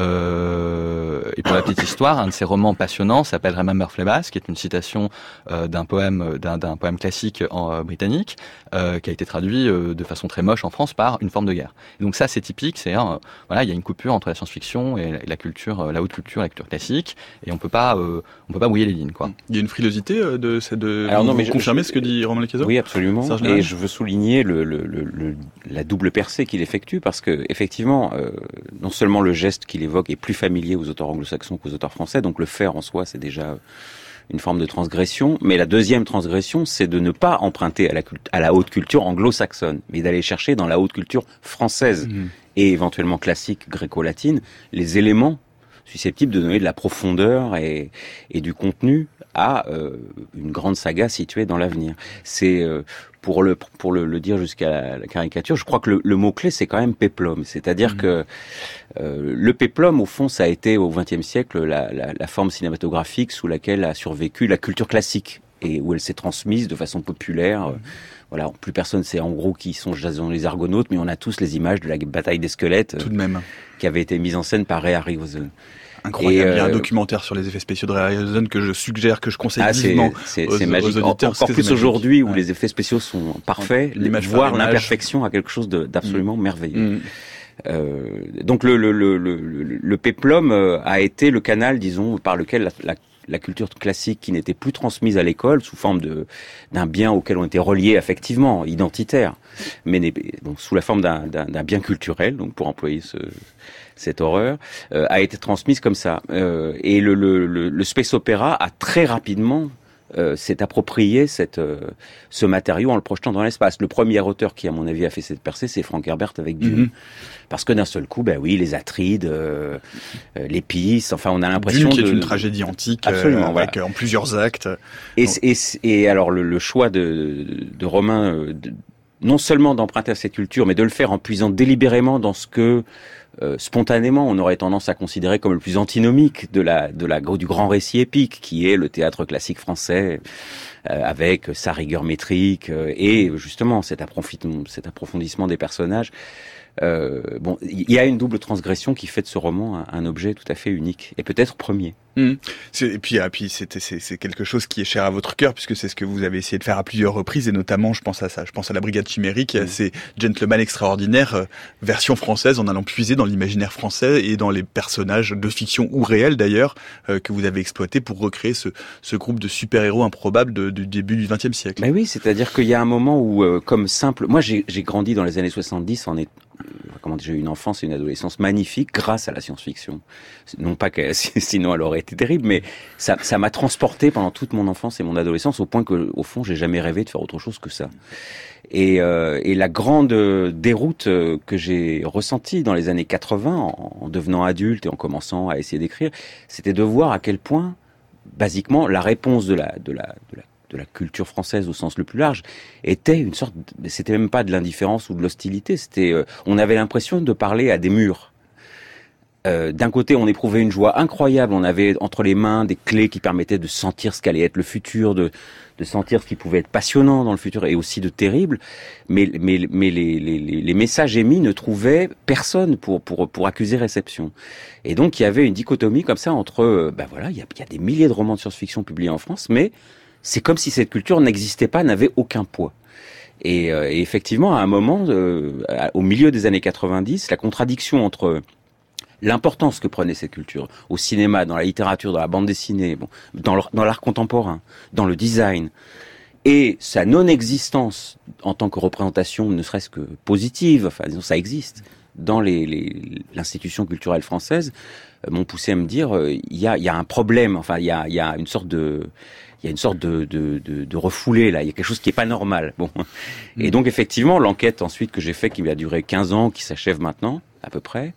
Euh, et pour la petite histoire, un de ses romans passionnants s'appelle Remember Phlebas, qui est une citation euh, d'un poème, d'un, d'un poème classique en, euh, britannique, euh, qui a été traduit euh, de façon très moche en France par Une forme de guerre. Et donc ça, c'est typique. C'est euh, voilà, il y a une coupure entre la science-fiction et la culture, euh, la haute culture, la culture classique, et on peut pas, euh, on peut pas brouiller les lignes, quoi. Il y a une frilosité euh, de, de, de Alors non, mais je, confirmer je, ce que dit Romain Lecazo. Oui, absolument. Et je veux souligner le, le, le, le, la double percée qu'il effectue, parce que effectivement, euh, non seulement le geste qu'il évoque est plus familier aux auteurs anglo-saxons qu'aux auteurs français, donc le faire en soi, c'est déjà une forme de transgression, mais la deuxième transgression, c'est de ne pas emprunter à la, cult- à la haute culture anglo-saxonne, mais d'aller chercher dans la haute culture française mmh. et éventuellement classique gréco-latine les éléments susceptibles de donner de la profondeur et, et du contenu à euh, une grande saga située dans l'avenir. C'est euh, pour le pour le, le dire jusqu'à la, la caricature, je crois que le, le mot clé c'est quand même péplum, c'est-à-dire mmh. que euh, le péplum au fond ça a été au vingtième siècle la, la, la forme cinématographique sous laquelle a survécu la culture classique et où elle s'est transmise de façon populaire. Mmh. Voilà, plus personne sait en gros qui sont Jason les Argonautes, mais on a tous les images de la bataille des squelettes tout de même euh, qui avait été mise en scène par Ray Harryhausen. Incroyable. Euh, il y a un documentaire sur les effets spéciaux de Ray Harryhausen que je suggère, que je conseille ah, vivement c'est, aux, c'est magique. aux auditeurs. Encore plus aujourd'hui où ouais. les effets spéciaux sont parfaits, l'image voir l'imperfection à quelque chose de, d'absolument mmh. merveilleux. Mmh. Euh, donc le, le, le, le, le péplum a été le canal, disons, par lequel la, la la culture classique qui n'était plus transmise à l'école sous forme de d'un bien auquel on était relié affectivement, identitaire, mais donc sous la forme d'un, d'un, d'un bien culturel, donc pour employer ce, cette horreur, euh, a été transmise comme ça. Euh, et le, le, le, le space opéra a très rapidement Euh, s'est approprié cette, euh, ce matériau en le projetant dans l'espace. Le premier auteur qui, à mon avis, a fait cette percée, c'est Frank Herbert avec Dune. Mm-hmm. Parce que d'un seul coup, ben oui, les Atrides, euh, euh, les Pisces, enfin, on a l'impression Dune qui de... est une tragédie antique, absolument, euh, avec voilà. en plusieurs actes. Et, et, et alors, le, le choix de, de, de Romain, euh, de, non seulement d'emprunter à cette culture, mais de le faire en puisant délibérément dans ce que Euh, spontanément, on aurait tendance à considérer comme le plus antinomique de la, de la, du grand récit épique, qui est le théâtre classique français, euh, avec sa rigueur métrique euh, et justement cet approfondissement, cet approfondissement des personnages. Euh, bon, il y a une double transgression qui fait de ce roman un, un objet tout à fait unique et peut-être premier. Mmh. C'est, et puis, ah, puis c'est, c'est, c'est quelque chose qui est cher à votre cœur puisque c'est ce que vous avez essayé de faire à plusieurs reprises et notamment, je pense à ça, je pense à la Brigade Chimérique, mmh. à ces gentlemen extraordinaires, euh, version française, en allant puiser dans l'imaginaire français et dans les personnages de fiction ou réels d'ailleurs euh, que vous avez exploités pour recréer ce, ce groupe de super-héros improbables de, du début du vingtième siècle. Mais oui, c'est-à-dire qu'il y a un moment où, euh, comme simple, moi j'ai, j'ai grandi dans les années soixante-dix en étant comment dire, j'ai eu une enfance et une adolescence magnifique grâce à la science-fiction. Non pas que sinon elle aurait été terrible, mais ça, ça m'a transporté pendant toute mon enfance et mon adolescence au point que, au fond, j'ai jamais rêvé de faire autre chose que ça. Et, euh, et la grande déroute que j'ai ressentie dans les années quatre-vingts, en, en devenant adulte et en commençant à essayer d'écrire, c'était de voir à quel point, basiquement, la réponse de la, de la, de la de la culture française au sens le plus large, était une sorte, de, c'était même pas de l'indifférence ou de l'hostilité, c'était, euh, on avait l'impression de parler à des murs. Euh, d'un côté, on éprouvait une joie incroyable, on avait entre les mains des clés qui permettaient de sentir ce qu'allait être le futur, de, de sentir ce qui pouvait être passionnant dans le futur et aussi de terrible, mais, mais, mais les, les, les messages émis ne trouvaient personne pour, pour, pour accuser réception. Et donc, il y avait une dichotomie comme ça entre, euh, ben voilà, il y a, il y a des milliers de romans de science-fiction publiés en France, mais c'est comme si cette culture n'existait pas, n'avait aucun poids. Et, euh, et effectivement, à un moment, euh, au milieu des années quatre-vingt-dix, la contradiction entre l'importance que prenait cette culture au cinéma, dans la littérature, dans la bande dessinée, bon, dans, le, dans l'art contemporain, dans le design, et sa non-existence en tant que représentation, ne serait-ce que positive, enfin disons ça existe, dans les, les, l'institution culturelle française, euh, m'ont poussé à me dire, il euh, y, a, y a un problème, enfin il y a, y a une sorte de... il y a une sorte de, de, de, de refoulé, là. Il y a quelque chose qui est pas normal. Bon. Mmh. Et donc, effectivement, l'enquête ensuite que j'ai faite, qui a duré quinze ans, qui s'achève maintenant, à peu près,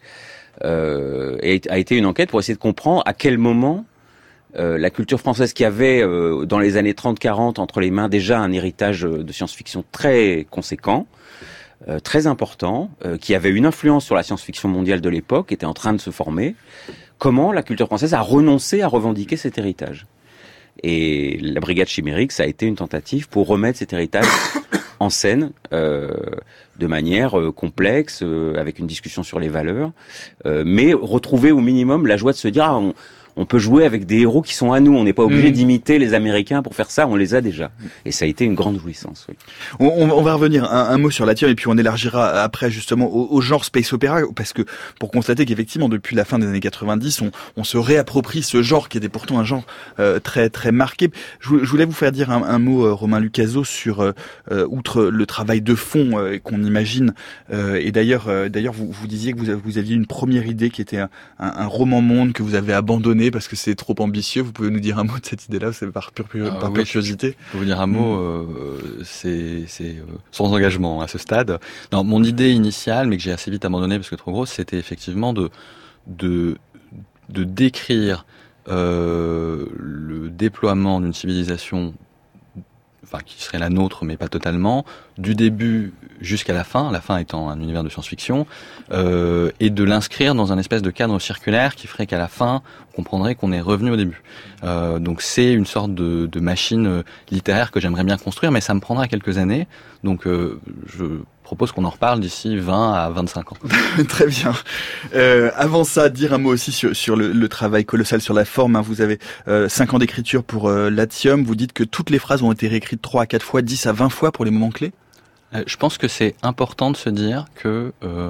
euh, a été une enquête pour essayer de comprendre à quel moment euh, la culture française qui avait, euh, dans les années trente quarante, entre les mains déjà un héritage de science-fiction très conséquent, euh, très important, euh, qui avait une influence sur la science-fiction mondiale de l'époque, était en train de se former. comment la culture française a renoncé à revendiquer cet héritage. Et la Brigade Chimérique, ça a été une tentative pour remettre cet héritage en scène euh, de manière euh, complexe, euh, avec une discussion sur les valeurs, euh, mais retrouver au minimum la joie de se dire ah, on, on peut jouer avec des héros qui sont à nous, on n'est pas obligé mmh. d'imiter les Américains pour faire ça, on les a déjà. Et ça a été une grande jouissance. Oui. On, on va revenir un, un mot sur la tienne et puis on élargira après justement au, au genre space opéra, parce que pour constater qu'effectivement depuis la fin des années quatre-vingt-dix, on, on se réapproprie ce genre qui était pourtant un genre euh, très très marqué. Je, je voulais vous faire dire un, un mot, euh, Romain Lucaso, sur euh, outre le travail de fond euh, qu'on imagine. Euh, et d'ailleurs, euh, d'ailleurs vous, vous disiez que vous, vous aviez une première idée qui était un, un, un roman monde que vous avez abandonné parce que c'est trop ambitieux. Vous pouvez nous dire un mot de cette idée-là, c'est par pure, pure, ah, par oui, pure curiosité. Je peux vous dire un mot, euh, c'est, c'est euh, sans engagement à ce stade. Non, mon idée initiale, mais que j'ai assez vite abandonnée parce que trop grosse, c'était effectivement de de de décrire euh, le déploiement d'une civilisation, enfin qui serait la nôtre, mais pas totalement, du début jusqu'à la fin, la fin étant un univers de science-fiction, euh, et de l'inscrire dans un espèce de cadre circulaire qui ferait qu'à la fin, on comprendrait qu'on est revenu au début. Euh, donc c'est une sorte de, de machine littéraire que j'aimerais bien construire, mais ça me prendra quelques années. Donc euh, je propose qu'on en reparle d'ici vingt à vingt-cinq ans. Très bien. Euh, avant ça, dire un mot aussi sur, sur le, le travail colossal sur la forme. Hein. Vous avez euh, cinq ans d'écriture pour euh, Latium. Vous dites que toutes les phrases ont été réécrites trois à quatre fois, dix à vingt fois pour les moments clés. Euh, je pense que c'est important de se dire que euh,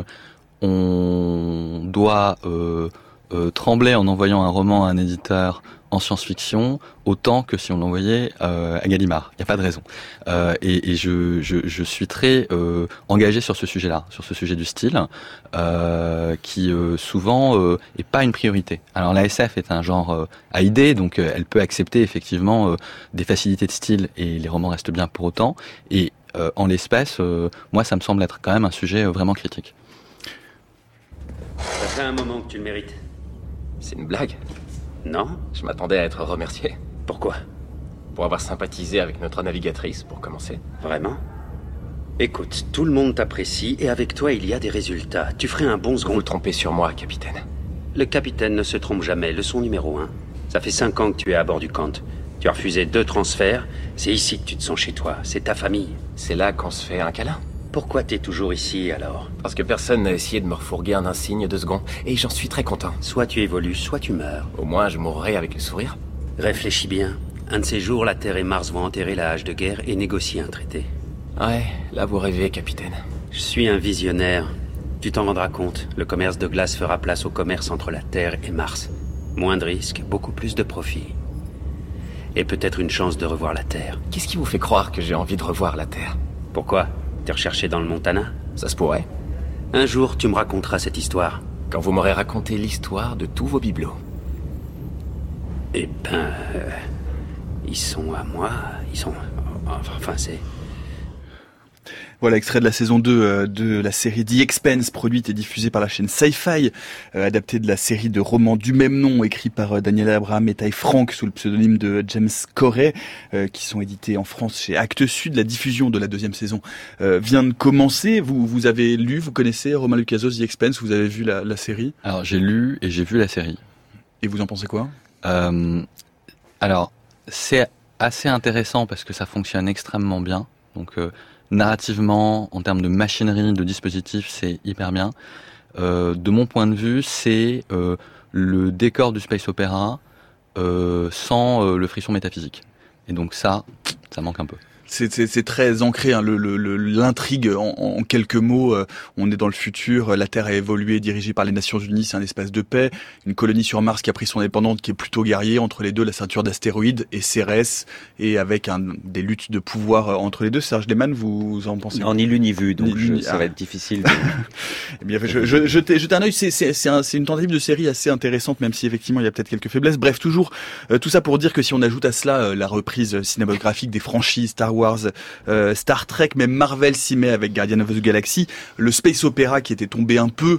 on doit euh, euh, trembler en envoyant un roman à un éditeur en science-fiction autant que si on l'envoyait euh, à Gallimard. Il n'y a pas de raison. Euh, et et je, je, je suis très euh, engagé sur ce sujet-là, sur ce sujet du style, euh, qui euh, souvent euh, est pas une priorité. Alors la S F est un genre euh, à idée, donc euh, elle peut accepter effectivement euh, des facilités de style et les romans restent bien pour autant. Et euh, en l'espèce, euh, moi ça me semble être quand même un sujet euh, vraiment critique. Ça fait un moment que tu le mérites. C'est une blague ? Non. Je m'attendais à être remercié. Pourquoi ? Pour avoir sympathisé avec notre navigatrice, pour commencer. Vraiment ? Écoute, tout le monde t'apprécie et avec toi il y a des résultats. Tu ferais un bon second. Vous vous trompez sur moi, capitaine. Le capitaine ne se trompe jamais, leçon numéro un. Ça fait cinq ans que tu es à bord du Kant. Tu as refusé deux transferts. C'est ici que tu te sens chez toi. C'est ta famille. C'est là qu'on se fait un câlin. Pourquoi t'es toujours ici, alors ? Parce que personne n'a essayé de me refourguer un insigne de second. Et j'en suis très content. Soit tu évolues, soit tu meurs. Au moins, je mourrai avec le sourire. Réfléchis bien. Un de ces jours, la Terre et Mars vont enterrer la hache de guerre et négocier un traité. Ouais, là vous rêvez, capitaine. Je suis un visionnaire. Tu t'en rendras compte. Le commerce de glace fera place au commerce entre la Terre et Mars. Moins de risques, beaucoup plus de profits. Et peut-être une chance de revoir la Terre. Qu'est-ce qui vous fait croire que j'ai envie de revoir la Terre ? Pourquoi ? T'es recherché dans le Montana ? Ça se pourrait. Un jour, tu me raconteras cette histoire. Quand vous m'aurez raconté l'histoire de tous vos bibelots. Eh ben... Euh, ils sont à moi, ils sont... Enfin, c'est... Voilà, extrait de la saison deux euh, de la série The Expanse, produite et diffusée par la chaîne Sci-Fi, euh, adaptée de la série de romans du même nom, écrit par euh, Daniel Abraham et Ty Franck sous le pseudonyme de James Corey, euh, qui sont édités en France chez Actes Sud. La diffusion de la deuxième saison euh, vient de commencer. Vous, vous avez lu, vous connaissez Romain Lucaso, The Expanse, vous avez vu la, la série ? Alors j'ai lu et j'ai vu la série. Et vous en pensez quoi ? euh, Alors, c'est assez intéressant parce que ça fonctionne extrêmement bien. Donc... Euh, narrativement, en termes de machinerie, de dispositifs, c'est hyper bien. Euh, de mon point de vue, c'est euh, le décor du space opéra euh, sans euh, le frisson métaphysique. Et donc ça, ça manque un peu. C'est, c'est, c'est très ancré, hein, le, le, le, l'intrigue en, en quelques mots. Euh, on est dans le futur, la Terre a évolué, dirigée par les Nations Unies, c'est un espace de paix. Une colonie sur Mars qui a pris son indépendance, qui est plutôt guerrier. Entre les deux, la ceinture d'astéroïdes et Cérès, et avec un, des luttes de pouvoir entre les deux. Serge Lehmann, vous, vous en pensez quoi ? Non, ni lu ni vu, donc ni, je, ni, ça ah. va être difficile. De... eh bien, je, je, je t'ai jeté un œil. C'est, c'est, c'est, un, c'est une tentative de série assez intéressante, même si effectivement il y a peut-être quelques faiblesses. Bref, toujours euh, tout ça pour dire que si on ajoute à cela euh, la reprise cinématographique des franchises Star Wars, euh, Star Trek, même Marvel s'y met avec Guardians of the Galaxy, le space opéra qui était tombé un peu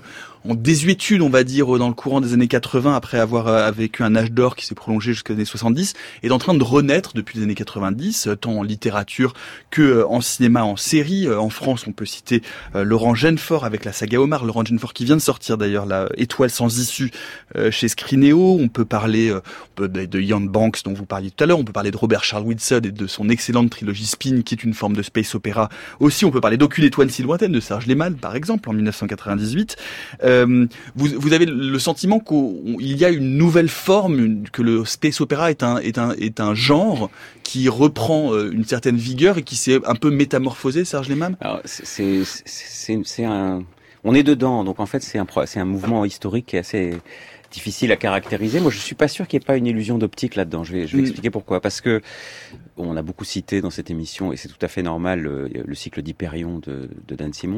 en désuétude, on va dire, dans le courant des années quatre-vingts, après avoir euh, vécu un âge d'or qui s'est prolongé jusqu'aux années soixante-dix, est en train de renaître depuis les années quatre-vingt-dix, euh, tant en littérature que euh, en cinéma, en série. Euh, en France, on peut citer euh, Laurent Genefort avec la saga Omar, Laurent Genefort qui vient de sortir d'ailleurs la Étoile sans issue euh, chez Scrineo. On peut parler euh, on peut, de Ian Banks dont vous parliez tout à l'heure, on peut parler de Robert Charles Wilson et de son excellente trilogie Spin qui est une forme de space opéra. Aussi, on peut parler d'Aucune étoile si lointaine de Serge Lehmann par exemple en dix-neuf cent quatre-vingt-dix-huit. Euh, vous, vous avez le sentiment qu'il y a une nouvelle forme, que le space opéra est un, est un, est un genre qui reprend une certaine vigueur et qui s'est un peu métamorphosé, Serge Lehmann? Alors, c'est, c'est, c'est, c'est un, on est dedans, donc en fait c'est un, c'est un mouvement historique qui est assez difficile à caractériser. Moi, je suis pas sûr qu'il n'y ait pas une illusion d'optique là-dedans. Je vais, je vais mmh. expliquer pourquoi. Parce que on a beaucoup cité dans cette émission, et c'est tout à fait normal, le, le cycle d'Hyperion de, de Dan Simmons.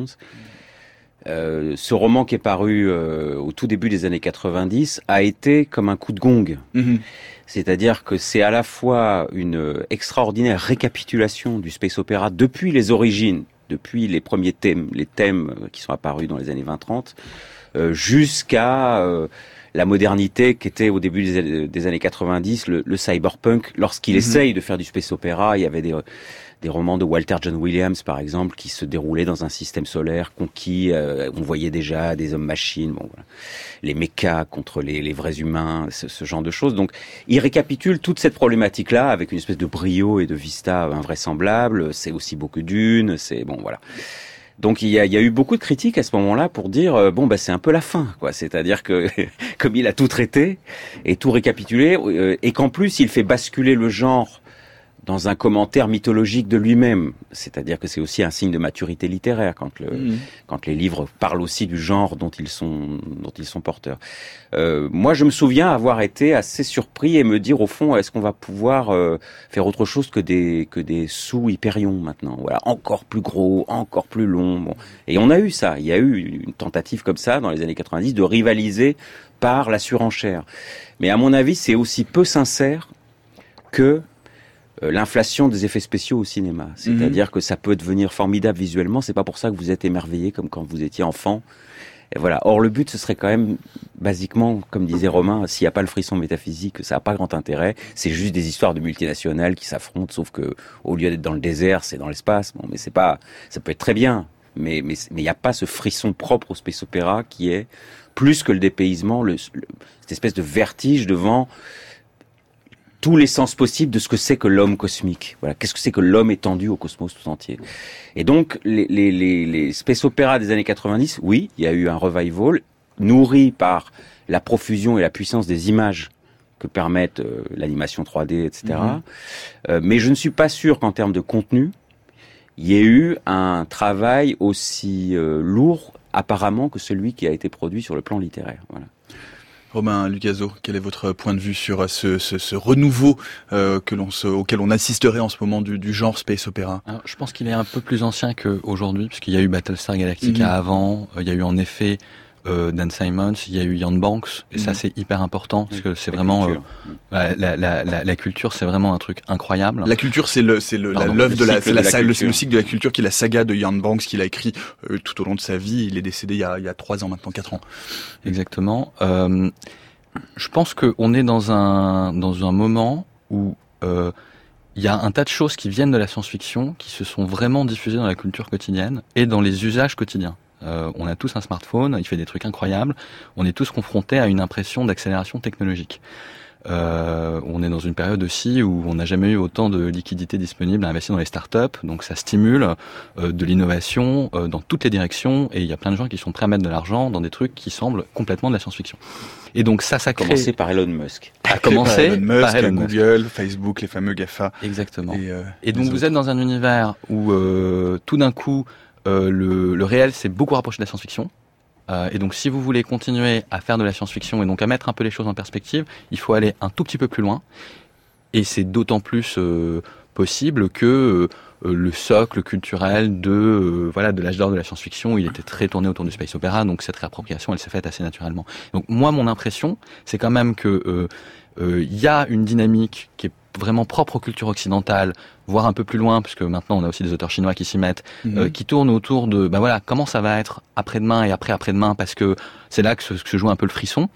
Euh, ce roman qui est paru euh, au tout début des années quatre-vingt-dix a été comme un coup de gong. Mmh. C'est-à-dire que c'est à la fois une extraordinaire récapitulation du space opéra depuis les origines, depuis les premiers thèmes, les thèmes qui sont apparus dans les années vingt trente, euh, jusqu'à euh, la modernité qui était au début des, des années quatre-vingt-dix, le, le cyberpunk. Lorsqu'il mmh. essaye de faire du space opéra, il y avait des, des romans de Walter John Williams, par exemple, qui se déroulaient dans un système solaire conquis. Euh, on voyait déjà des hommes-machines, bon, voilà, les mechas contre les, les vrais humains, ce, ce genre de choses. Donc, il récapitule toute cette problématique-là avec une espèce de brio et de vista invraisemblable. C'est aussi beau que Dune, c'est bon, voilà. Donc il y a, il y a eu beaucoup de critiques à ce moment-là pour dire euh, bon bah c'est un peu la fin quoi, c'est-à-dire que comme il a tout traité et tout récapitulé euh, et qu'en plus il fait basculer le genre dans un commentaire mythologique de lui-même, c'est-à-dire que c'est aussi un signe de maturité littéraire quand le mmh. quand les livres parlent aussi du genre dont ils sont dont ils sont porteurs. Euh, moi, je me souviens avoir été assez surpris et me dire au fond, est-ce qu'on va pouvoir euh, faire autre chose que des que des sous-Hyperion maintenant, voilà, encore plus gros, encore plus long. Bon, et on a eu ça, il y a eu une tentative comme ça dans les années quatre-vingt-dix de rivaliser par la surenchère. Mais à mon avis, c'est aussi peu sincère que l'inflation des effets spéciaux au cinéma. C'est-à-dire mmh. que ça peut devenir formidable visuellement, c'est pas pour ça que vous êtes émerveillé comme quand vous étiez enfant. Et voilà. Or, le but, ce serait quand même, basiquement, comme disait Romain, s'il n'y a pas le frisson métaphysique, ça n'a pas grand intérêt. C'est juste des histoires de multinationales qui s'affrontent, sauf que, au lieu d'être dans le désert, c'est dans l'espace. Bon, mais c'est pas, ça peut être très bien. Mais, mais, mais il n'y a pas ce frisson propre au space opéra qui est, plus que le dépaysement, le, le, cette espèce de vertige devant tous les sens possibles de ce que c'est que l'homme cosmique. Voilà, qu'est-ce que c'est que l'homme étendu au cosmos tout entier. Et donc, les, les, les, les space opéras des années quatre-vingt-dix, oui, il y a eu un revival nourri par la profusion et la puissance des images que permettent euh, l'animation trois D, et cetera. Mm-hmm. Euh, mais je ne suis pas sûr qu'en termes de contenu, il y ait eu un travail aussi euh, lourd, apparemment, que celui qui a été produit sur le plan littéraire. Voilà. Romain Lucazzo, quel est votre point de vue sur ce, ce, ce renouveau euh, que l'on se, auquel on assisterait en ce moment du, du genre space opéra? Alors, je pense qu'il est un peu plus ancien qu'aujourd'hui, puisqu'il y a eu Battlestar Galactica mmh. avant, il y a eu en effet euh, Dan Simmons, il y a eu Ian Banks, et mmh. ça c'est hyper important, parce que c'est la vraiment... Euh, la, la, la, la culture, c'est vraiment un truc incroyable. La culture, c'est le, c'est le, Pardon, l'œuvre le de la, c'est la, de la le, le cycle de la culture qui est la saga de Ian Banks qu'il a écrit euh, tout au long de sa vie. Il est décédé il y a, il y a trois ans maintenant, quatre ans. Exactement. Euh, je pense qu'on est dans un, dans un moment où euh, il y a un tas de choses qui viennent de la science-fiction, qui se sont vraiment diffusées dans la culture quotidienne et dans les usages quotidiens. Euh, on a tous un smartphone, il fait des trucs incroyables, on est tous confrontés à une impression d'accélération technologique. Euh, on est dans une période aussi où on n'a jamais eu autant de liquidités disponibles à investir dans les startups, donc ça stimule euh, de l'innovation euh, dans toutes les directions, et il y a plein de gens qui sont prêts à mettre de l'argent dans des trucs qui semblent complètement de la science-fiction. Et donc ça, ça crée... Commencer par Elon Musk. À commencer par Elon Musk, par Elon Google, Musk. Facebook, les fameux GAFA. Exactement. Et, euh, et donc vous êtes dans un univers où euh, tout d'un coup euh, le, le réel s'est beaucoup rapproché de la science-fiction. Euh, et donc, si vous voulez continuer à faire de la science-fiction et donc à mettre un peu les choses en perspective, il faut aller un tout petit peu plus loin. Et c'est d'autant plus euh, possible que euh, le socle culturel de euh, voilà de l'âge d'or de la science-fiction, il était très tourné autour du space opéra. Donc, cette réappropriation, elle s'est faite assez naturellement. Donc, moi, mon impression, c'est quand même que euh, euh, y a une dynamique qui est vraiment propre aux cultures occidentales voir un peu plus loin, puisque maintenant on a aussi des auteurs chinois qui s'y mettent, mmh. euh, qui tournent autour de, ben voilà, comment ça va être après-demain et après-après-demain, parce que c'est là que se, que se joue un peu le frisson.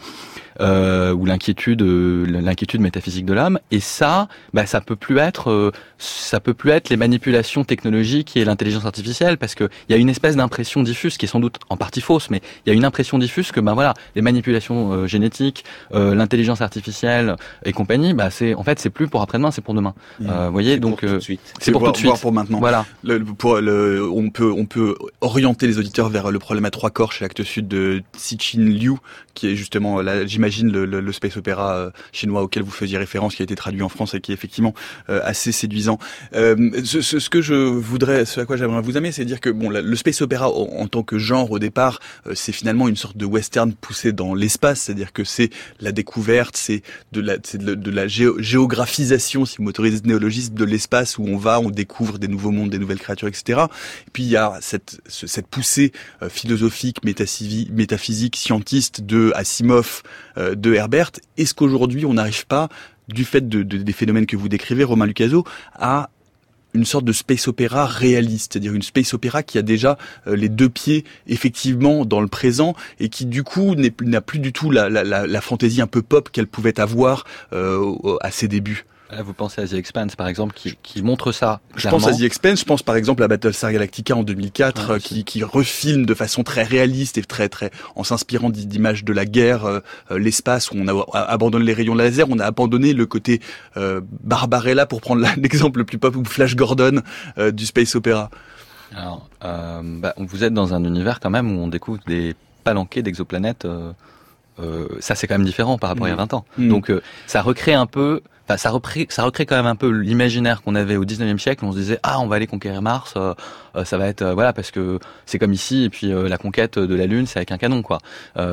Euh, ou l'inquiétude, euh, l'inquiétude métaphysique de l'homme. Et ça, bah, ça peut plus être, euh, ça peut plus être les manipulations technologiques et l'intelligence artificielle, parce que il y a une espèce d'impression diffuse qui est sans doute en partie fausse, mais il y a une impression diffuse que, ben voilà, les manipulations euh, génétiques, euh, l'intelligence artificielle et compagnie, bah c'est, en fait, c'est plus pour après-demain, c'est pour demain. Mmh. Euh, vous voyez, c'est donc pour tout de suite. C'est, c'est pour voir, tout de suite. Pour maintenant. Voilà. Le, pour le, on peut, on peut orienter les auditeurs vers le problème à trois corps chez Actes Sud de Cixin Liu, qui est justement, là, j'imagine, le, le, le space opéra euh, chinois auquel vous faisiez référence, qui a été traduit en France et qui est effectivement euh, assez séduisant. Euh, ce, ce, ce que je voudrais, ce à quoi j'aimerais vous amener, c'est dire que bon, la, le space opéra en, en tant que genre au départ, euh, c'est finalement une sorte de western poussé dans l'espace, c'est-à-dire que c'est la découverte, c'est de la, c'est de, de la géo, géographisation, si vous m'autorisez ce néologisme, de l'espace où on va, on découvre des nouveaux mondes, des nouvelles créatures, et cetera. Et puis il y a cette, ce, cette poussée euh, philosophique, métaphysique, métaphysique, scientiste de Asimov, euh, de Herbert. Est-ce qu'aujourd'hui on n'arrive pas, du fait de, de, des phénomènes que vous décrivez, Romain Lucaso, à une sorte de space opéra réaliste, c'est-à-dire une space opéra qui a déjà euh, les deux pieds effectivement dans le présent et qui du coup n'est, n'a plus du tout la, la, la, la fantaisie un peu pop qu'elle pouvait avoir euh, à ses débuts? Là, vous pensez à The Expanse, par exemple, qui, qui montre ça Je clairement. pense à The Expanse, je pense par exemple à Battlestar Galactica en deux mille quatre, ouais, qui, qui refilme de façon très réaliste et très très en s'inspirant d'images de la guerre, euh, l'espace où on a abandonné les rayons laser, on a abandonné le côté euh, Barbarella, pour prendre l'exemple le plus pop, ou Flash Gordon euh, du space opéra. Alors, euh, bah, vous êtes dans un univers quand même où on découvre des palanquets d'exoplanètes. Euh, euh, ça, c'est quand même différent par rapport mmh. à il y a vingt ans. Mmh. Donc, euh, ça recrée un peu. Enfin, ça recrée, ça recrée quand même un peu l'imaginaire qu'on avait au dix-neuvième siècle. Où on se disait ah, on va aller conquérir Mars, euh, euh, ça va être euh, voilà, parce que c'est comme ici. Et puis euh, la conquête de la Lune, c'est avec un canon, quoi.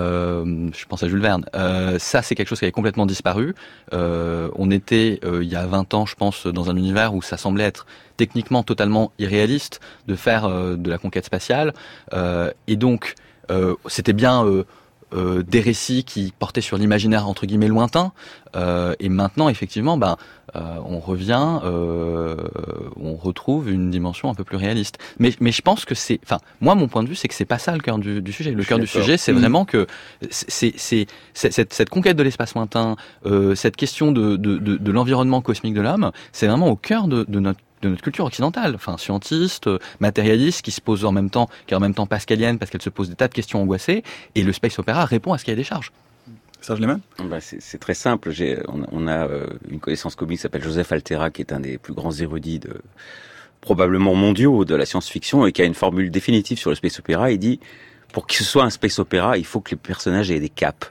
Euh, je pense à Jules Verne. Euh, ça, c'est quelque chose qui avait complètement disparu. Euh, on était euh, il y a vingt ans, je pense, dans un univers où ça semblait être techniquement totalement irréaliste de faire euh, de la conquête spatiale. Euh, et donc, euh, c'était bien. Euh, Euh, des récits qui portaient sur l'imaginaire entre guillemets lointain, euh, et maintenant effectivement ben euh, on revient euh, on retrouve une dimension un peu plus réaliste, mais mais je pense que c'est, enfin moi mon point de vue c'est que c'est pas ça le cœur du, du sujet. Le cœur du sujet c'est mmh. vraiment que c'est c'est, c'est cette, cette conquête de l'espace lointain, euh, cette question de, de de de l'environnement cosmique de l'homme, c'est vraiment au cœur de, de notre de notre culture occidentale, enfin scientiste, matérialiste, qui se pose en même temps, qui est en même temps pascalienne parce qu'elle se pose des tas de questions angoissées, et le space opéra répond à ce qu'il y a des charges. Serge Lehmann ? Bah c'est, c'est très simple. J'ai, on, on a euh, une connaissance commune qui s'appelle Joseph Altera, qui est un des plus grands érudits de, probablement mondiaux de la science-fiction, et qui a une formule définitive sur le space opéra. Il dit: pour que ce soit un space opéra, il faut que les personnages aient des capes.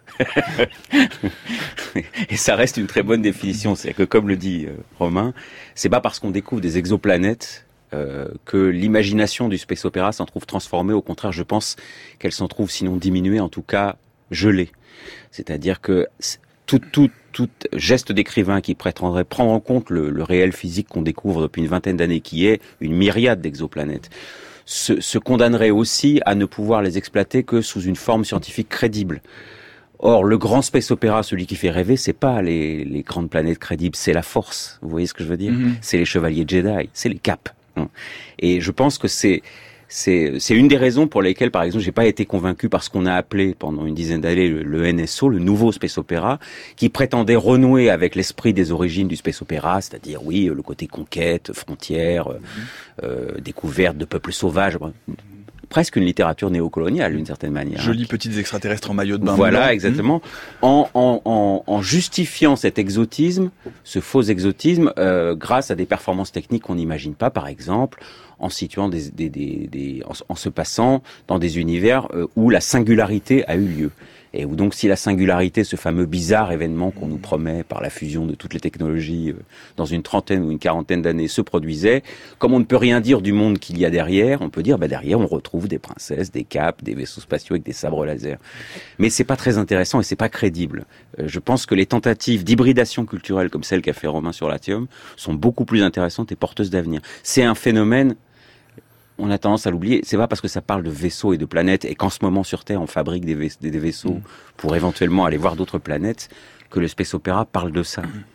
Et ça reste une très bonne définition. C'est-à-dire que, comme le dit euh, Romain, c'est pas parce qu'on découvre des exoplanètes euh, que l'imagination du space opéra s'en trouve transformée. Au contraire, je pense qu'elle s'en trouve, sinon diminuée, en tout cas gelée. C'est-à-dire que tout, tout, tout geste d'écrivain qui prétendrait prendre en compte le, le réel physique qu'on découvre depuis une vingtaine d'années, qui est une myriade d'exoplanètes, Se, se condamnerait aussi à ne pouvoir les exploiter que sous une forme scientifique crédible. Or, le grand space opéra, celui qui fait rêver, c'est pas les, les grandes planètes crédibles, c'est la force. Vous voyez ce que je veux dire ? Mm-hmm. C'est les chevaliers Jedi, c'est les capes. Et je pense que c'est c'est c'est une des raisons pour lesquelles, par exemple, j'ai pas été convaincu par ce qu'on a appelé pendant une dizaine d'années le, le N S O, le nouveau space opéra, qui prétendait renouer avec l'esprit des origines du space opéra, c'est-à-dire oui, le côté conquête, frontières, mm-hmm. euh, découverte de peuples sauvages. Presque une littérature néocoloniale, d'une certaine manière. Jolies petites extraterrestres en maillot de bain. Voilà, blanc. exactement. Mmh. En, en, en, en justifiant cet exotisme, ce faux exotisme, euh, grâce à des performances techniques qu'on n'imagine pas, par exemple, en situant des, des, des, des en, en se passant dans des univers euh, où la singularité a eu lieu. Et où donc, si la singularité, ce fameux bizarre événement qu'on nous promet par la fusion de toutes les technologies euh, dans une trentaine ou une quarantaine d'années se produisait, comme on ne peut rien dire du monde qu'il y a derrière, on peut dire, bah derrière, on retrouve des princesses, des capes, des vaisseaux spatiaux avec des sabres laser. Mais c'est pas très intéressant et c'est pas crédible. Euh, je pense que les tentatives d'hybridation culturelle comme celle qu'a fait Romain sur Latium sont beaucoup plus intéressantes et porteuses d'avenir. C'est un phénomène, on a tendance à l'oublier, c'est pas parce que ça parle de vaisseaux et de planètes et qu'en ce moment sur Terre on fabrique des, vais- des vaisseaux mmh. pour éventuellement aller voir d'autres planètes que le space opéra parle de ça, mmh. vous voyez.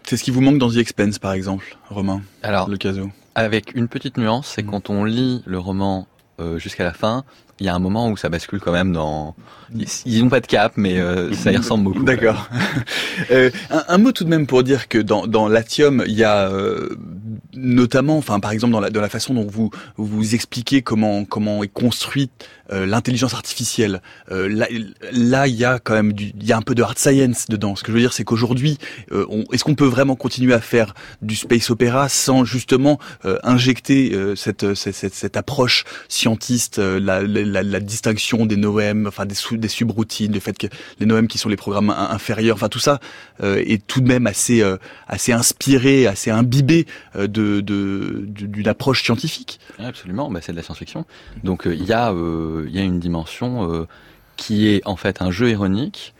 C'est ce qui vous manque dans The Expanse, par exemple, Romain. Alors, le caso. Avec une petite nuance, c'est mmh. quand on lit le roman euh, jusqu'à la fin, il y a un moment où ça bascule quand même dans... Ils n'ont pas de cap, mais euh, ça y ressemble beaucoup. D'accord. euh, un, un mot tout de même pour dire que dans, dans Latium, il y a euh, notamment, enfin par exemple dans la, dans la façon dont vous vous expliquez comment comment est construite euh, l'intelligence artificielle. Euh, là, là, il y a quand même du, il y a un peu de hard science dedans. Ce que je veux dire, c'est qu'aujourd'hui, euh, on, est-ce qu'on peut vraiment continuer à faire du space opéra sans justement euh, injecter euh, cette, cette, cette cette approche scientiste, euh, la, la, la distinction des noèmes, enfin des sous des subroutines, le fait que les noèmes qui sont les programmes inférieurs, enfin tout ça euh, est tout de même assez euh, assez inspiré, assez imbibé euh, de, de, de d'une approche scientifique. Absolument, bah, c'est de la science-fiction. Donc il euh, y a euh, il y a une dimension euh, qui est en fait un jeu ironique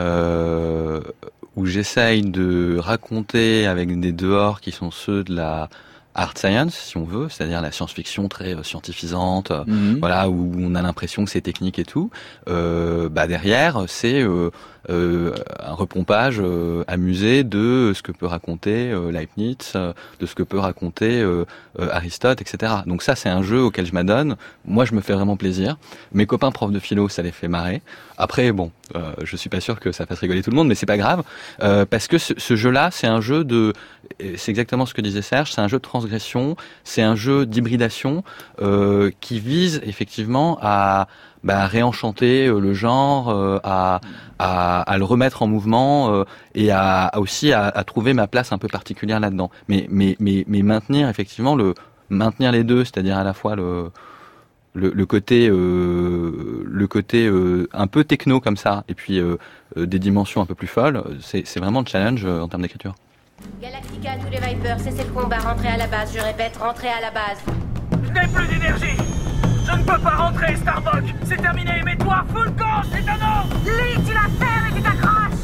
euh, où j'essaye de raconter avec des dehors qui sont ceux de la hard science, si on veut, c'est-à-dire la science-fiction très euh, scientifisante, mmh. voilà, où on a l'impression que c'est technique et tout. Euh, bah derrière, c'est euh, euh, un repompage euh, amusé de ce que peut raconter euh, Leibniz, euh, de ce que peut raconter euh, euh, Aristote, et cetera. Donc ça, c'est un jeu auquel je m'adonne. Moi, je me fais vraiment plaisir. Mes copains profs de philo, ça les fait marrer. Après, bon, euh, je suis pas sûr que ça fasse rigoler tout le monde, mais c'est pas grave, euh, parce que ce, ce jeu-là, c'est un jeu de, c'est exactement ce que disait Serge, c'est un jeu de transgression, c'est un jeu d'hybridation euh, qui vise effectivement à bah, réenchanter euh, le genre, euh, à, à, à le remettre en mouvement euh, et à, à aussi à, à trouver ma place un peu particulière là-dedans. Mais, mais, mais, mais maintenir effectivement le maintenir les deux, c'est-à-dire à la fois le Le, le côté, euh, le côté euh, un peu techno comme ça, et puis euh, euh, des dimensions un peu plus folles, c'est, c'est vraiment le challenge euh, en termes d'écriture. Galactica, tous les Vipers, cessez le combat, rentrez à la base, je répète, rentrez à la base. Je n'ai plus d'énergie. Je ne peux pas rentrer, Starbuck. C'est terminé, mets-toi full camp, c'est un non. Lee, tu la fermes et tu t'accroches.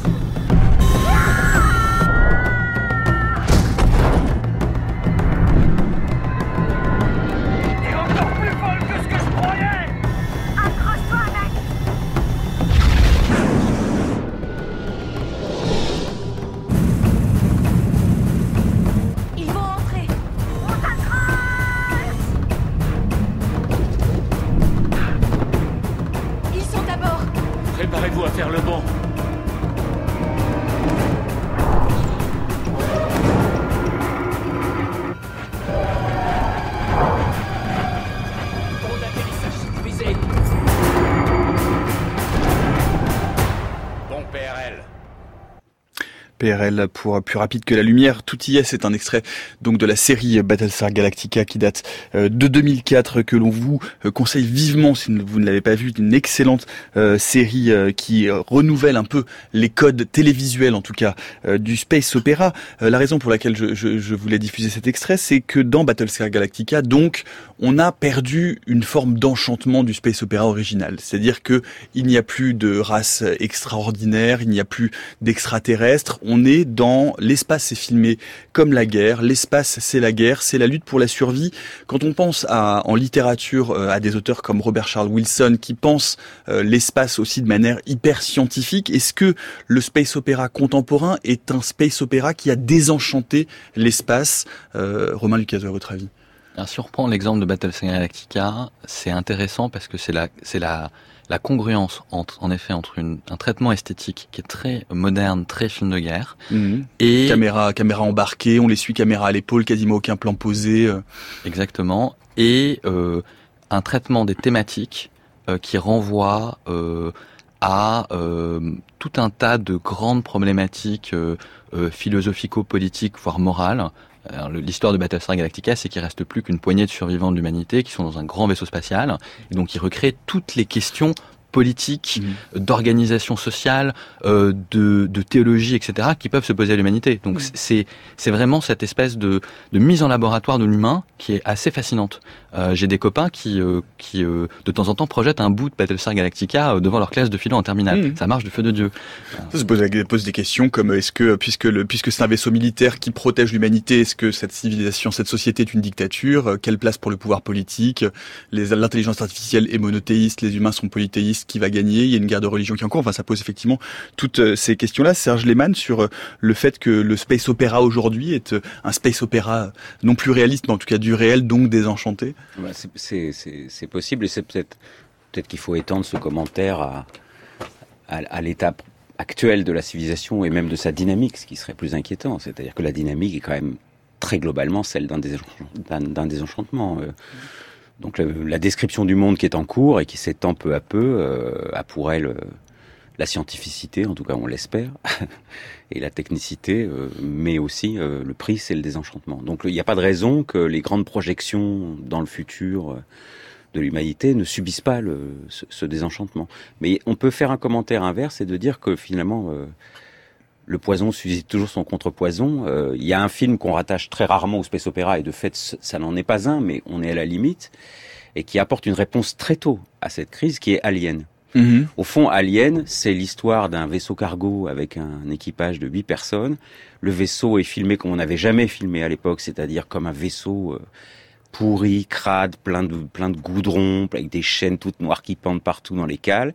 Préparez-vous à faire le bond. Pont d'atterrissage sécurisé. Bon P R L. P R L pour plus rapide que la lumière, tout y est, c'est un extrait donc de la série Battlestar Galactica qui date euh, de deux mille quatre, que l'on vous euh, conseille vivement si vous ne l'avez pas vu, une excellente euh, série euh, qui euh, renouvelle un peu les codes télévisuels en tout cas euh, du space opéra. Euh, la raison pour laquelle je, je, je voulais diffuser cet extrait, c'est que dans Battlestar Galactica, donc, on a perdu une forme d'enchantement du space opéra original, c'est-à-dire que il n'y a plus de race extraordinaire, il n'y a plus d'extraterrestres. On est dans l'espace, c'est filmé comme la guerre. L'espace, c'est la guerre, c'est la lutte pour la survie. Quand on pense à, en littérature à des auteurs comme Robert Charles Wilson qui pensent euh, l'espace aussi de manière hyper scientifique, est-ce que le space opéra contemporain est un space opéra qui a désenchanté l'espace? euh, Romain Lucaso, à votre avis? Alors, si on reprend l'exemple de Battlestar Galactica, c'est intéressant parce que c'est la, c'est la, la congruence entre, en effet, entre une, un traitement esthétique qui est très moderne, très film de guerre, mmh. et caméra, caméra embarquée, on les suit caméra à l'épaule, quasiment aucun plan posé. Euh. Exactement, et euh, un traitement des thématiques euh, qui renvoie euh, à euh, tout un tas de grandes problématiques euh, euh, philosophico-politiques, voire morales. Alors, l'histoire de Battlestar Galactica, c'est qu'il reste plus qu'une poignée de survivants de l'humanité qui sont dans un grand vaisseau spatial, et donc ils recréent toutes les questions politiques, mmh. d'organisation sociale, euh, de, de théologie, et cetera, qui peuvent se poser à l'humanité. Donc mmh. c'est c'est vraiment cette espèce de, de mise en laboratoire de l'humain qui est assez fascinante. Euh, j'ai des copains qui, euh, qui euh, de temps en temps projettent un bout de Battlestar Galactica euh, devant leur classe de philo en terminale. Mmh. Ça marche du feu de Dieu. Ça se pose, pose des questions comme est-ce que puisque le puisque c'est un vaisseau militaire qui protège l'humanité, est-ce que cette civilisation, cette société est une dictature? Quelle place pour le pouvoir politique? Les, l'intelligence artificielle est monothéiste, les humains sont polythéistes. terroriste qui va gagner, il y a une guerre de religion qui est en cours. Enfin, ça pose effectivement toutes ces questions-là. Serge Lehmann, sur le fait que le space opéra aujourd'hui est un space opéra non plus réaliste, mais en tout cas du réel, donc désenchanté. Bah, c'est, c'est, c'est, c'est possible, et c'est peut-être, peut-être qu'il faut étendre ce commentaire à, à, à l'étape actuelle de la civilisation et même de sa dynamique, ce qui serait plus inquiétant. C'est-à-dire que la dynamique est quand même très globalement celle d'un, désenchantement. D'un, d'un désenchantement. Euh, donc le, la description du monde qui est en cours et qui s'étend peu à peu euh, a pour elle euh, la scientificité, en tout cas on l'espère, et la technicité, euh, mais aussi euh, le prix, c'est le désenchantement. Donc il n'y a pas de raison que les grandes projections dans le futur euh, de l'humanité ne subissent pas le, ce, ce désenchantement. Mais on peut faire un commentaire inverse et de dire que finalement euh, le poison suscite toujours son contrepoison. Euh, il y a un film qu'on rattache très rarement au space opéra, et de fait ça n'en est pas un, mais on est à la limite, et qui apporte une réponse très tôt à cette crise, qui est Alien. Mmh. Au fond, Alien, c'est l'histoire d'un vaisseau cargo avec un équipage de huit personnes. Le vaisseau est filmé comme on n'avait jamais filmé à l'époque, c'est-à-dire comme un vaisseau euh, pourri, crade, plein de plein de goudron, avec des chaînes toutes noires qui pendent partout dans les cales.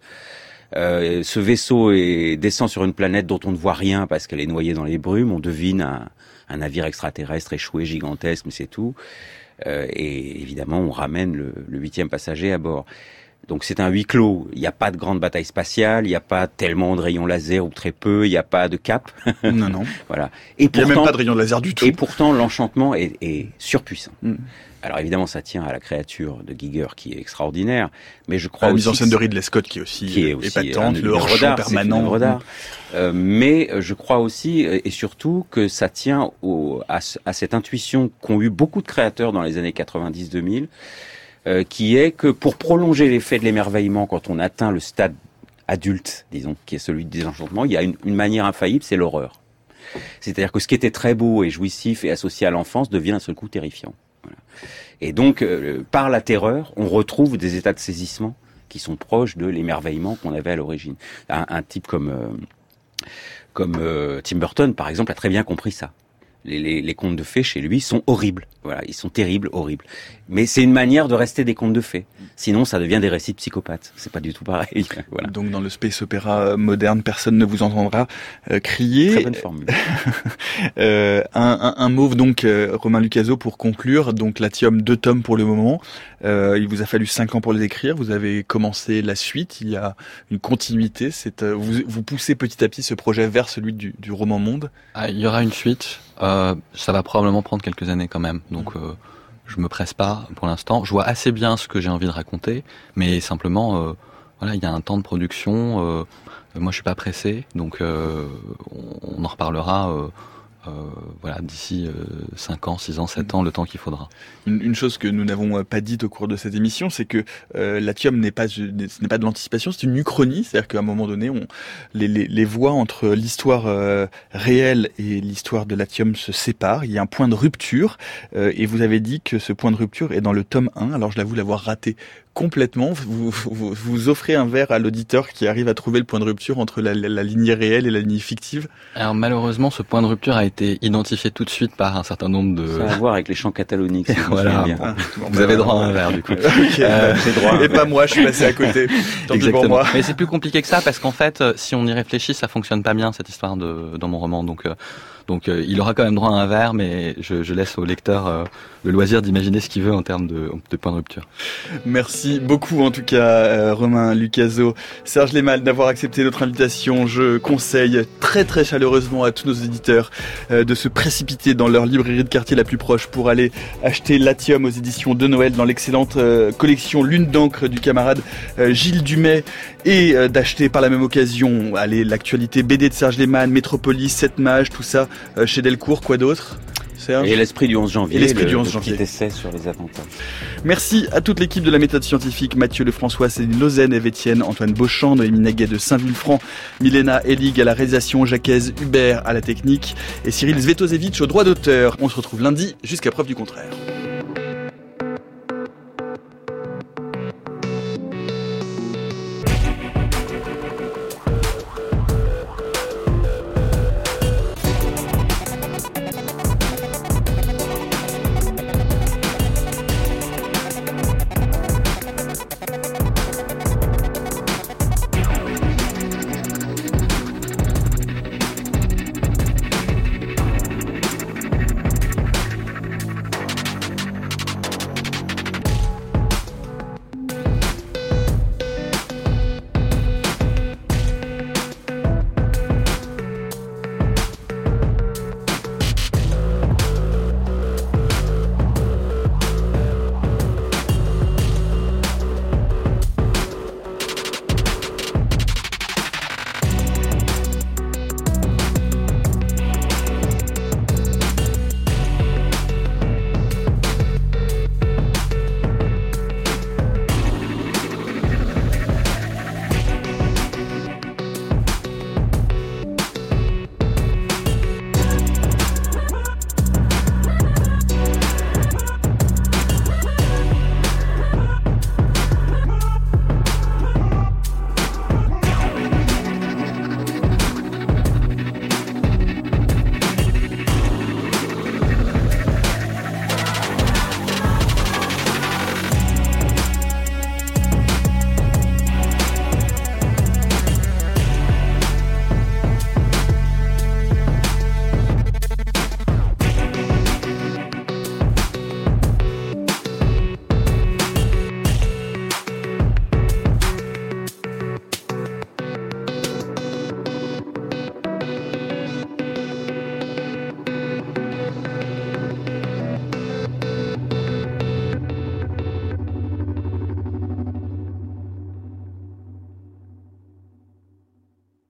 Euh, ce vaisseau est, descend sur une planète dont on ne voit rien parce qu'elle est noyée dans les brumes. On devine un, un navire extraterrestre échoué, gigantesque, mais c'est tout. Euh, et évidemment, on ramène le, le huitième passager à bord. Donc c'est un huis clos, il n'y a pas de grande bataille spatiale, il n'y a pas tellement de rayons laser ou très peu, il n'y a pas de cap. Non, non. Voilà. Et pourtant, il n'y a même pas de rayons laser du tout. Et pourtant, l'enchantement est, est surpuissant. Mm. Alors évidemment, ça tient à la créature de Giger qui est extraordinaire, mais je crois la aussi... mise en scène de Ridley Scott qui est aussi, qui est aussi épatante, un, le hors-champ permanent. Mm. Euh, mais je crois aussi, et surtout, que ça tient au, à, à cette intuition qu'ont eu beaucoup de créateurs dans les années quatre-vingt-dix deux mille, Euh, qui est que pour prolonger l'effet de l'émerveillement quand on atteint le stade adulte, disons, qui est celui du désenchantement, il y a une, une manière infaillible, c'est l'horreur. C'est-à-dire que ce qui était très beau et jouissif et associé à l'enfance devient d'un seul coup terrifiant. Voilà. Et donc, euh, par la terreur, on retrouve des états de saisissement qui sont proches de l'émerveillement qu'on avait à l'origine. Un, un type comme, euh, comme euh, Tim Burton, par exemple, a très bien compris ça. Les, les, les contes de fées chez lui sont horribles. Voilà, ils sont terribles, horribles. Mais c'est une manière de rester des contes de fées. Sinon, ça devient des récits de psychopathes. C'est pas du tout pareil. Voilà. Donc, dans le space opéra moderne, personne ne vous entendra euh, crier. Très bonne formule. euh, un, un, un mot donc, euh, Romain Lucaso, pour conclure. Donc, Latium, deux tomes pour le moment. Euh, il vous a fallu cinq ans pour les écrire. Vous avez commencé la suite. Il y a une continuité. C'est euh, vous, vous poussez petit à petit ce projet vers celui du, du roman monde. Ah, il y aura une suite. Euh, ça va probablement prendre quelques années quand même, donc euh, je me presse pas pour l'instant. Je vois assez bien ce que j'ai envie de raconter, mais simplement, euh, voilà, il y a un temps de production. Euh, moi, je suis pas pressé, donc euh, on, on en reparlera. Euh, Euh, voilà, d'ici euh, cinq ans, six ans, sept ans, le temps qu'il faudra. Une, une chose que nous n'avons pas dite au cours de cette émission, c'est que euh, Latium n'est pas, ce n'est pas de l'anticipation, c'est une uchronie, c'est-à-dire qu'à un moment donné, on, les, les, les voies entre l'histoire euh, réelle et l'histoire de Latium se séparent. Il y a un point de rupture, euh, et vous avez dit que ce point de rupture est dans le tome un. Alors je l'avoue l'avoir raté complètement. Vous, vous, vous offrez un verre à l'auditeur qui arrive à trouver le point de rupture entre la, la, la lignée réelle et la lignée fictive. Alors malheureusement, ce point de rupture a été identifié tout de suite par un certain nombre de... Ça a à voir avec les chants cataloniques. Si voilà. Bien. Bon, bon, vous avez droit à un verre du coup. Okay, euh, j'ai droit et pas moi, je suis passé à côté. Tant pis pour moi. Mais c'est plus compliqué que ça parce qu'en fait, si on y réfléchit, ça fonctionne pas bien cette histoire de dans mon roman. Donc euh, donc euh, il aura quand même droit à un verre, mais je, je laisse au lecteur euh, le loisir d'imaginer ce qu'il veut en termes de, de point de rupture. Merci beaucoup en tout cas euh, Romain Lucaso, Serge Lehmann d'avoir accepté notre invitation. Je conseille très très chaleureusement à tous nos éditeurs euh, de se précipiter dans leur librairie de quartier la plus proche pour aller acheter Latium aux éditions de Noël dans l'excellente euh, collection Lune d'encre du camarade euh, Gilles Dumay, et euh, d'acheter par la même occasion allez, l'actualité B D de Serge Lehmann, Métropolis, Sept Mages, tout ça euh, chez Delcourt. Quoi d'autre Serge? Et l'esprit du onze janvier, et l'esprit le, du onze le janvier. petit essai sur les attentats. Merci à toute l'équipe de la méthode scientifique, Mathieu Lefrançois, Céline Lausanne, Eve Etienne, Antoine Beauchamp, Noémie Naguet de Saint-Vulfranc, Milena Elig à la réalisation, Jacques Hubert à la technique et Cyril Svetozevich au droit d'auteur. On se retrouve lundi jusqu'à preuve du contraire.